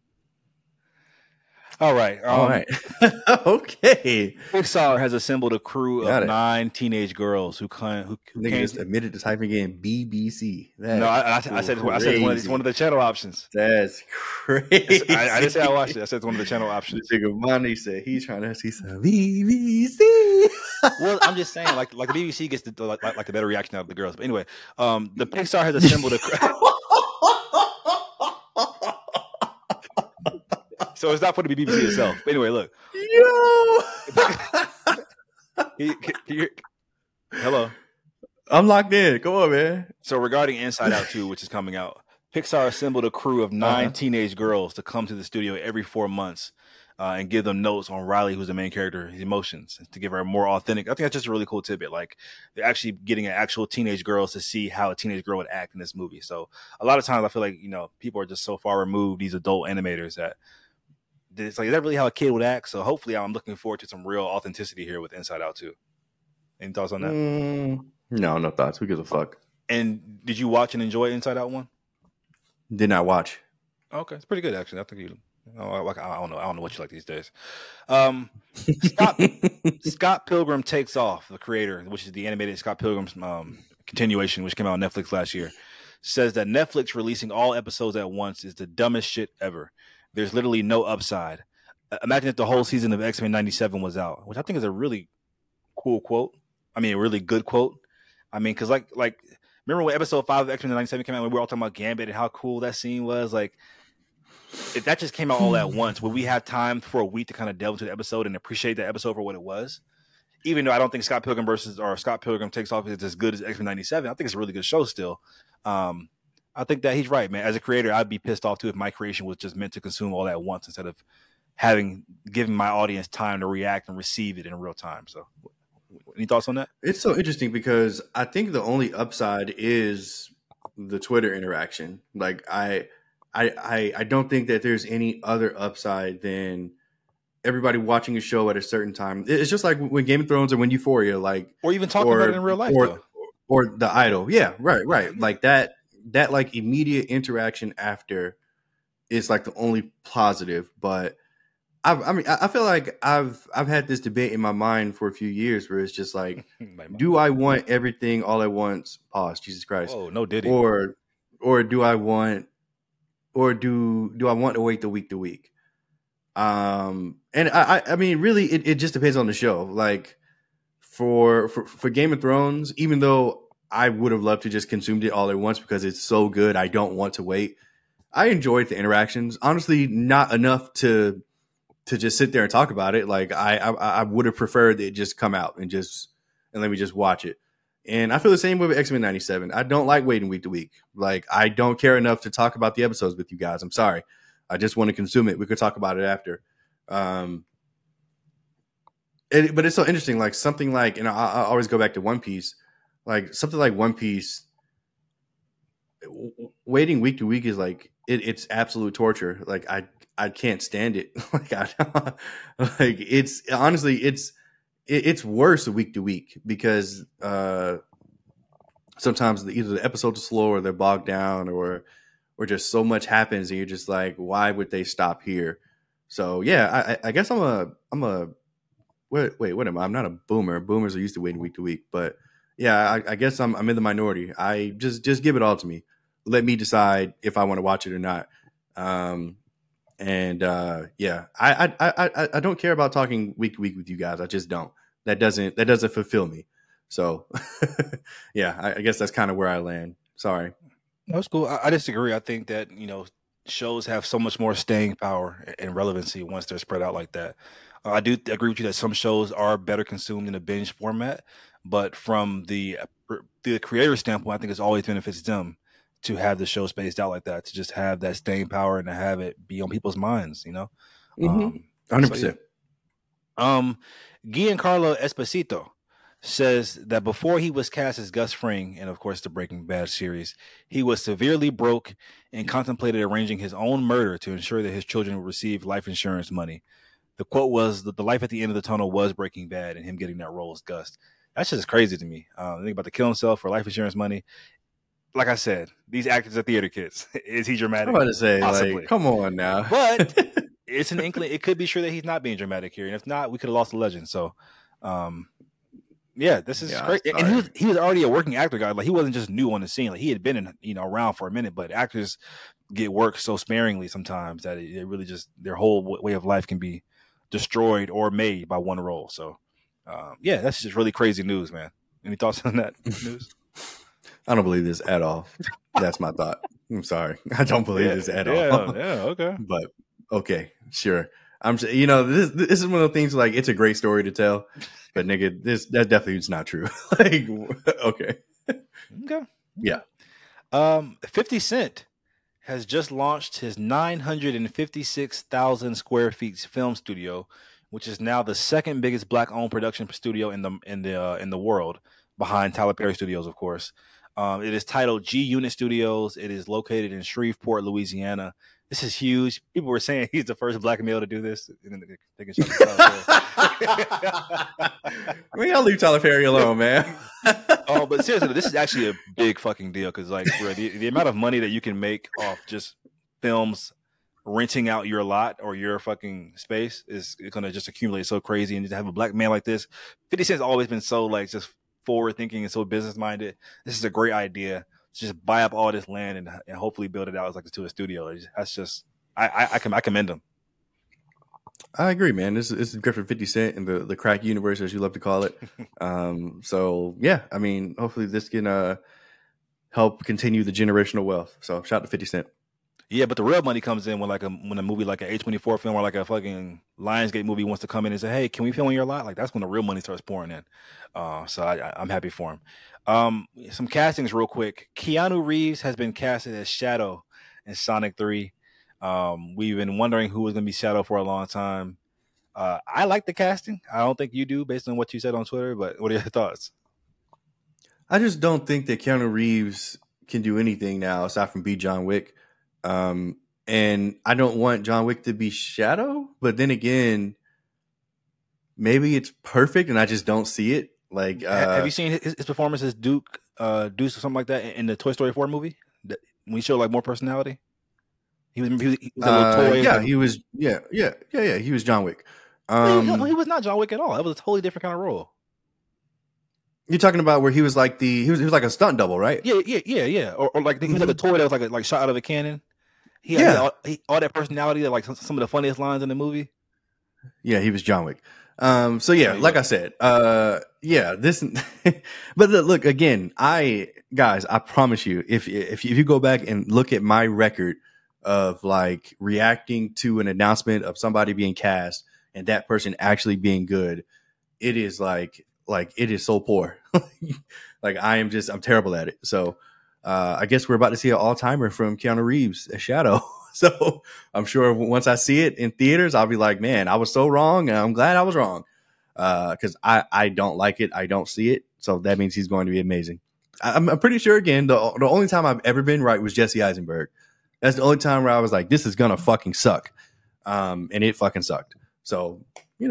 All right. All right. Okay. Pixar has assembled a crew Got of it. 9 teenage girls who Nigga came. just admitted to typing in BBC. No, I said it's one of the channel options. That's crazy. I didn't say I watched it. I said it's one of the channel options. This nigga Monty said he's trying to see some BBC. Well, I'm just saying, like the BBC gets the like the better reaction out of the girls. But anyway, the Pixar has assembled a. So it's not for the BBC itself. But anyway, look. Yo. Hello. I'm locked in. Come on, man. So regarding Inside Out 2, which is coming out, Pixar assembled a crew of 9 teenage girls to come to the studio every 4 months and give them notes on Riley, who's the main character, his emotions, to give her a more authentic. I think that's just a really cool tidbit. Like they're actually getting actual teenage girls to see how a teenage girl would act in this movie. So a lot of times I feel like, people are just so far removed, these adult animators, that it's like, is that really how a kid would act? So hopefully I'm looking forward to some real authenticity here with Inside Out 2. Any thoughts on that? No thoughts. Who gives a fuck? And did you watch and enjoy Inside Out 1? Did not watch. Okay, it's pretty good actually. I think you. I don't know. I don't know what you like these days. Scott Pilgrim Takes Off, the creator, which is the animated Scott Pilgrim's continuation, which came out on Netflix last year, says that Netflix releasing all episodes at once is the dumbest shit ever. There's literally no upside. Imagine if the whole season of X-Men 97 was out, which I think is a really cool quote. I mean, a really good quote. I mean, because like remember when episode 5 of X-Men 97 came out, when we were all talking about Gambit and how cool that scene was? Like, if that just came out all at once, would we have time for a week to kind of delve into the episode and appreciate the episode for what it was? Even though I don't think Scott Pilgrim Takes Off is as good as X-Men 97, I think it's a really good show still. I think that he's right, man. As a creator, I'd be pissed off too if my creation was just meant to consume all at once instead of giving my audience time to react and receive it in real time. So, any thoughts on that? It's so interesting because I think the only upside is the Twitter interaction. Like I don't think that there's any other upside than everybody watching a show at a certain time. It's just like when Game of Thrones or when Euphoria, like, or even talking about it in real life, or The Idol. Yeah, right. Like that like immediate interaction after is like the only positive. But I feel like I've had this debate in my mind for a few years where it's just like, do I want everything all at once? Pause. Jesus Christ. Oh no, did he? Or do I want, or do I want to wait the week to week? And I mean, really, it just depends on the show. Like for Game of Thrones, even though I would have loved to just consumed it all at once because it's so good, I don't want to wait. I enjoyed the interactions. Honestly, not enough to just sit there and talk about it. Like I would have preferred it just come out and let me just watch it. And I feel the same way with X-Men 97. I don't like waiting week to week. Like I don't care enough to talk about the episodes with you guys. I'm sorry. I just want to consume it. We could talk about it after. But it's so interesting. Like something like, and I always go back to One Piece. Like something like One Piece, waiting week to week is like it's absolute torture. Like I can't stand it. Like it's honestly it's worse week to week because sometimes either the episodes are slow or they're bogged down or just so much happens and you're just like, why would they stop here? So yeah, I guess I'm a wait, what am I? I'm not a boomer. Boomers are used to waiting week to week, but yeah, I guess I'm in the minority. I just give it all to me. Let me decide if I want to watch it or not. Um, and yeah, I don't care about talking week to week with you guys. I just don't. That doesn't fulfill me. So yeah, I guess that's kind of where I land. Sorry. That's cool. I disagree. I think that shows have so much more staying power and relevancy once they're spread out like that. I do agree with you that some shows are better consumed in a binge format, but from the creator standpoint, I think it's always benefits them to have the show spaced out like that, to just have that staying power and to have it be on people's minds. Mm-hmm. So yeah. 100%. Giancarlo Esposito says that before he was cast as Gus Fring, and of course the Breaking Bad series, he was severely broke and contemplated arranging his own murder to ensure that his children would receive life insurance money. The quote was that the life at the end of the tunnel was Breaking Bad, and him getting that role as Gus. That's just crazy to me. Think about to kill himself for life insurance money. Like I said, these actors are theater kids. Is he I'm dramatic? about to say, Possibly. like, come on now. But it's an inkling. It could be sure that he's not being dramatic here, and if not, we could have lost the legend. So, yeah, this is great. And he was already a working actor guy. Like, he wasn't just new on the scene. Like, he had been around for a minute. But actors get work so sparingly sometimes that it really just their whole way of life can be destroyed or made by one role. So, yeah, that's just really crazy news, man. Any thoughts on that news? I don't believe this at all. That's my thought. I'm sorry. I don't believe this at all. Yeah, okay. But okay, sure. This is one of the things, like, it's a great story to tell, but nigga, that definitely is not true. Like, okay. Okay. Yeah. 50 Cent has just launched his 956,000 square feet film studio, which is now the second biggest black-owned production studio in the world, behind Tyler Perry Studios, of course. It is titled G Unit Studios. It is located in Shreveport, Louisiana. This is huge. People were saying he's the first black male to do this. I'll leave Tyler Perry alone, man. Oh, but seriously, this is actually a big fucking deal because, like, the amount of money that you can make off just films renting out your lot or your fucking space is going to just accumulate so crazy. And to have a black man like this, 50 Cent's always been so, like, just forward thinking and so business minded. This is a great idea. Just buy up all this land and hopefully build it out as like to a studio. That's just I commend him. I agree, man. This is good for 50 Cent and the crack universe, as you love to call it. So yeah, I mean, hopefully this can help continue the generational wealth. So shout out to 50 Cent. Yeah, but the real money comes in when a movie like an A24 film or like a fucking Lionsgate movie wants to come in and say, "Hey, can we film on your lot?" Like, that's when the real money starts pouring in. So I'm happy for him. Some castings real quick. Keanu Reeves has been casted as Shadow in Sonic 3. We've been wondering who was going to be Shadow for a long time. I like the casting. I don't think you do, based on what you said on Twitter. But what are your thoughts? I just don't think that Keanu Reeves can do anything now aside from be John Wick. And I don't want John Wick to be Shadow, but then again, maybe it's perfect and I just don't see it. Like, have you seen his performance as Deuce or something like that in the Toy Story 4 movie? When he showed like more personality, he was a little toy. Yeah, he was. Yeah. He was John Wick. He was not John Wick at all. That was a totally different kind of role. You're talking about where he was like he was like a stunt double, right? Yeah. Or like he was like a toy that was like shot out of a cannon. He had all that personality, that like some of the funniest lines in the movie. Yeah, he was John Wick. So yeah, like I said, this. But look again, I promise you, if you go back and look at my record of like reacting to an announcement of somebody being cast and that person actually being good, it is like it is so poor. Like I'm terrible at it. So I guess we're about to see an all-timer from Keanu Reeves as Shadow. So I'm sure once I see it in theaters, I'll be like, man, I was so wrong. And I'm glad I was wrong. Because I don't like it. I don't see it. So that means he's going to be amazing. I'm pretty sure, again, the only time I've ever been right was Jesse Eisenberg. That's the only time where I was like, this is going to fucking suck. And it fucking sucked. So,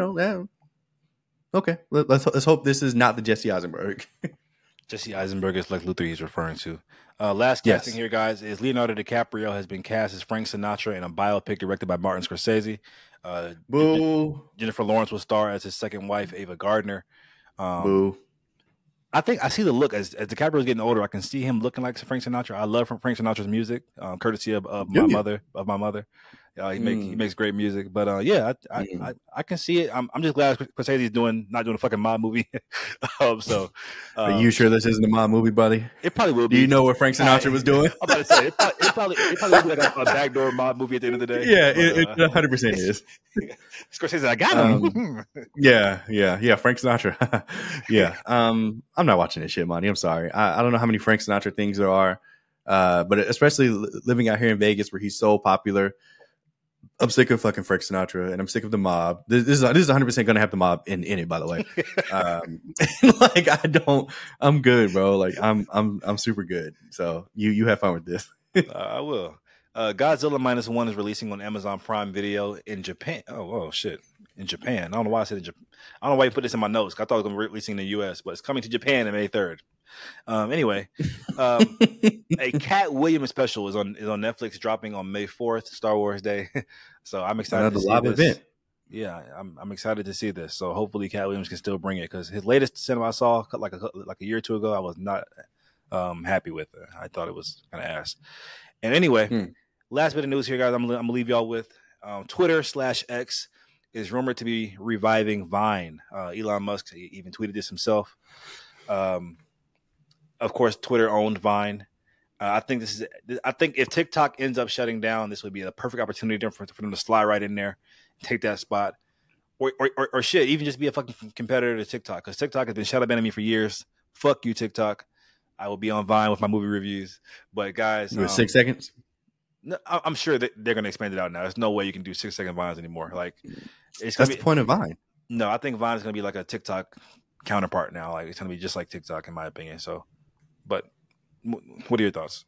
okay. Let's hope this is not the Jesse Eisenberg. Jesse Eisenberg is like Luther he's referring to. Last casting here, guys, is Leonardo DiCaprio has been cast as Frank Sinatra in a biopic directed by Martin Scorsese. Boo. Jennifer Lawrence will star as his second wife, Ava Gardner. Boo. I think I see the look as DiCaprio's getting older. I can see him looking like Frank Sinatra. I love Frank Sinatra's music, courtesy of Do my you? mother. He Mm, makes great music. But yeah, mm. I can see it. I'm just glad Scorsese's not doing a fucking mob movie. so Are you sure this isn't a mob movie, buddy? it probably will Do you be. know what Frank Sinatra was doing? I'm about to say it probably will be like a backdoor mob movie at the end of the day. Yeah, But it 100% is. Scorsese, I got Um, him. yeah. Frank Sinatra. Yeah. I'm not watching this shit, Monty. I'm sorry. I don't know how many Frank Sinatra things there are, but especially living out here in Vegas where he's so popular. I'm sick of fucking Frank Sinatra, and I'm sick of the mob. This is 100% going to have the mob in it, by the way. Like I'm good, bro. Like I'm super good. So you have fun with this. I will. Godzilla Minus One is releasing on Amazon Prime Video in Japan. Oh shit! In Japan. I don't know why I said in Japan. I don't know why you put this in my notes. I thought it was going to be releasing in the U.S., but it's coming to Japan on May 3rd. Anyway, a Cat Williams special is on Netflix, dropping on May 4th, Star Wars Day. So I'm excited Another to see live this. event. Yeah, I'm excited to see this. So hopefully Cat Williams can still bring it, because his latest cinema I saw like a year or two ago, I was not happy with it. I thought it was kind of ass. And anyway, last bit of news here, guys. I'm gonna leave y'all with Twitter/X is rumored to be reviving Vine. Elon Musk even tweeted this himself. Of course, Twitter owned Vine. I think if TikTok ends up shutting down, this would be a perfect opportunity for them to slide right in there, take that spot, or shit, even just be a fucking competitor to TikTok, because TikTok has been shadow banning me for years. Fuck you, TikTok. I will be on Vine with my movie reviews. But guys, With 6 seconds. no, I'm sure that they're going to expand it out now. There's no way you can do 6-second Vines anymore. Like it's That's gonna be the point of Vine. no. I think Vine is going to be like a TikTok counterpart now. Like it's going to be just like TikTok, in my opinion. So, but what are your thoughts?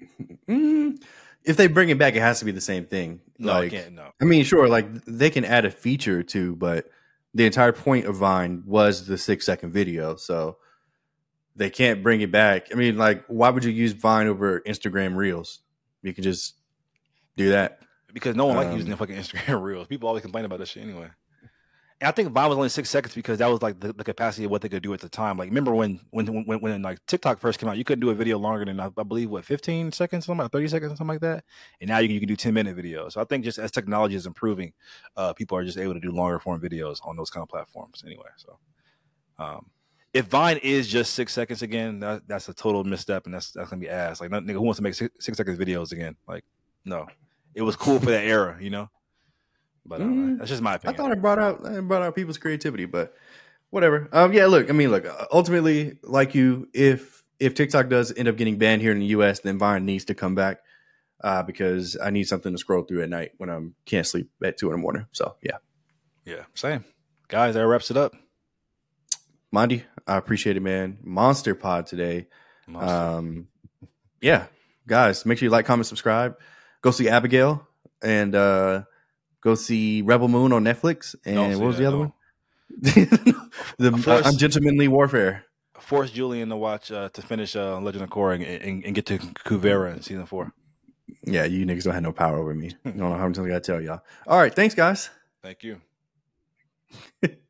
If they bring it back, it has to be the same thing. No, Like, I can't. No. I mean, sure, like they can add a feature or two, but the entire point of Vine was the 6-second video, so they can't bring it back. I mean, like, why would you use Vine over Instagram Reels? You can just do that. Because no one likes using the fucking Instagram Reels. People always complain about this shit anyway. And I think Vine was only 6 seconds because that was like the capacity of what they could do at the time. Like, remember when like TikTok first came out, you couldn't do a video longer than I believe 15 seconds, something like 30 seconds, something like that. And now you can do 10-minute videos. So I think just as technology is improving, people are just able to do longer form videos on those kind of platforms anyway. So if Vine is just 6 seconds again, that's a total misstep, and that's gonna be ass. Like, nigga, who wants to make 6 seconds videos again? Like, no, it was cool for that era, you know. But that's just my opinion. I thought it brought out people's creativity, but whatever. Yeah, look, ultimately, like you, if TikTok does end up getting banned here in the US, then Vine needs to come back because I need something to scroll through at night when I can't sleep at 2 a.m. So yeah, same. Guys, that wraps it up. Monty, I appreciate it, man. Monster pod today. Yeah, guys, make sure you like, comment, subscribe. Go see Abigail and go see Rebel Moon on Netflix. And what was the other one? Ungentlemanly Warfare. Force Julian to watch to finish Legend of Korra and get to Kuvera in season 4. Yeah, you niggas don't have no power over me. I don't know how many times I gotta tell y'all. All right, thanks, guys. Thank you.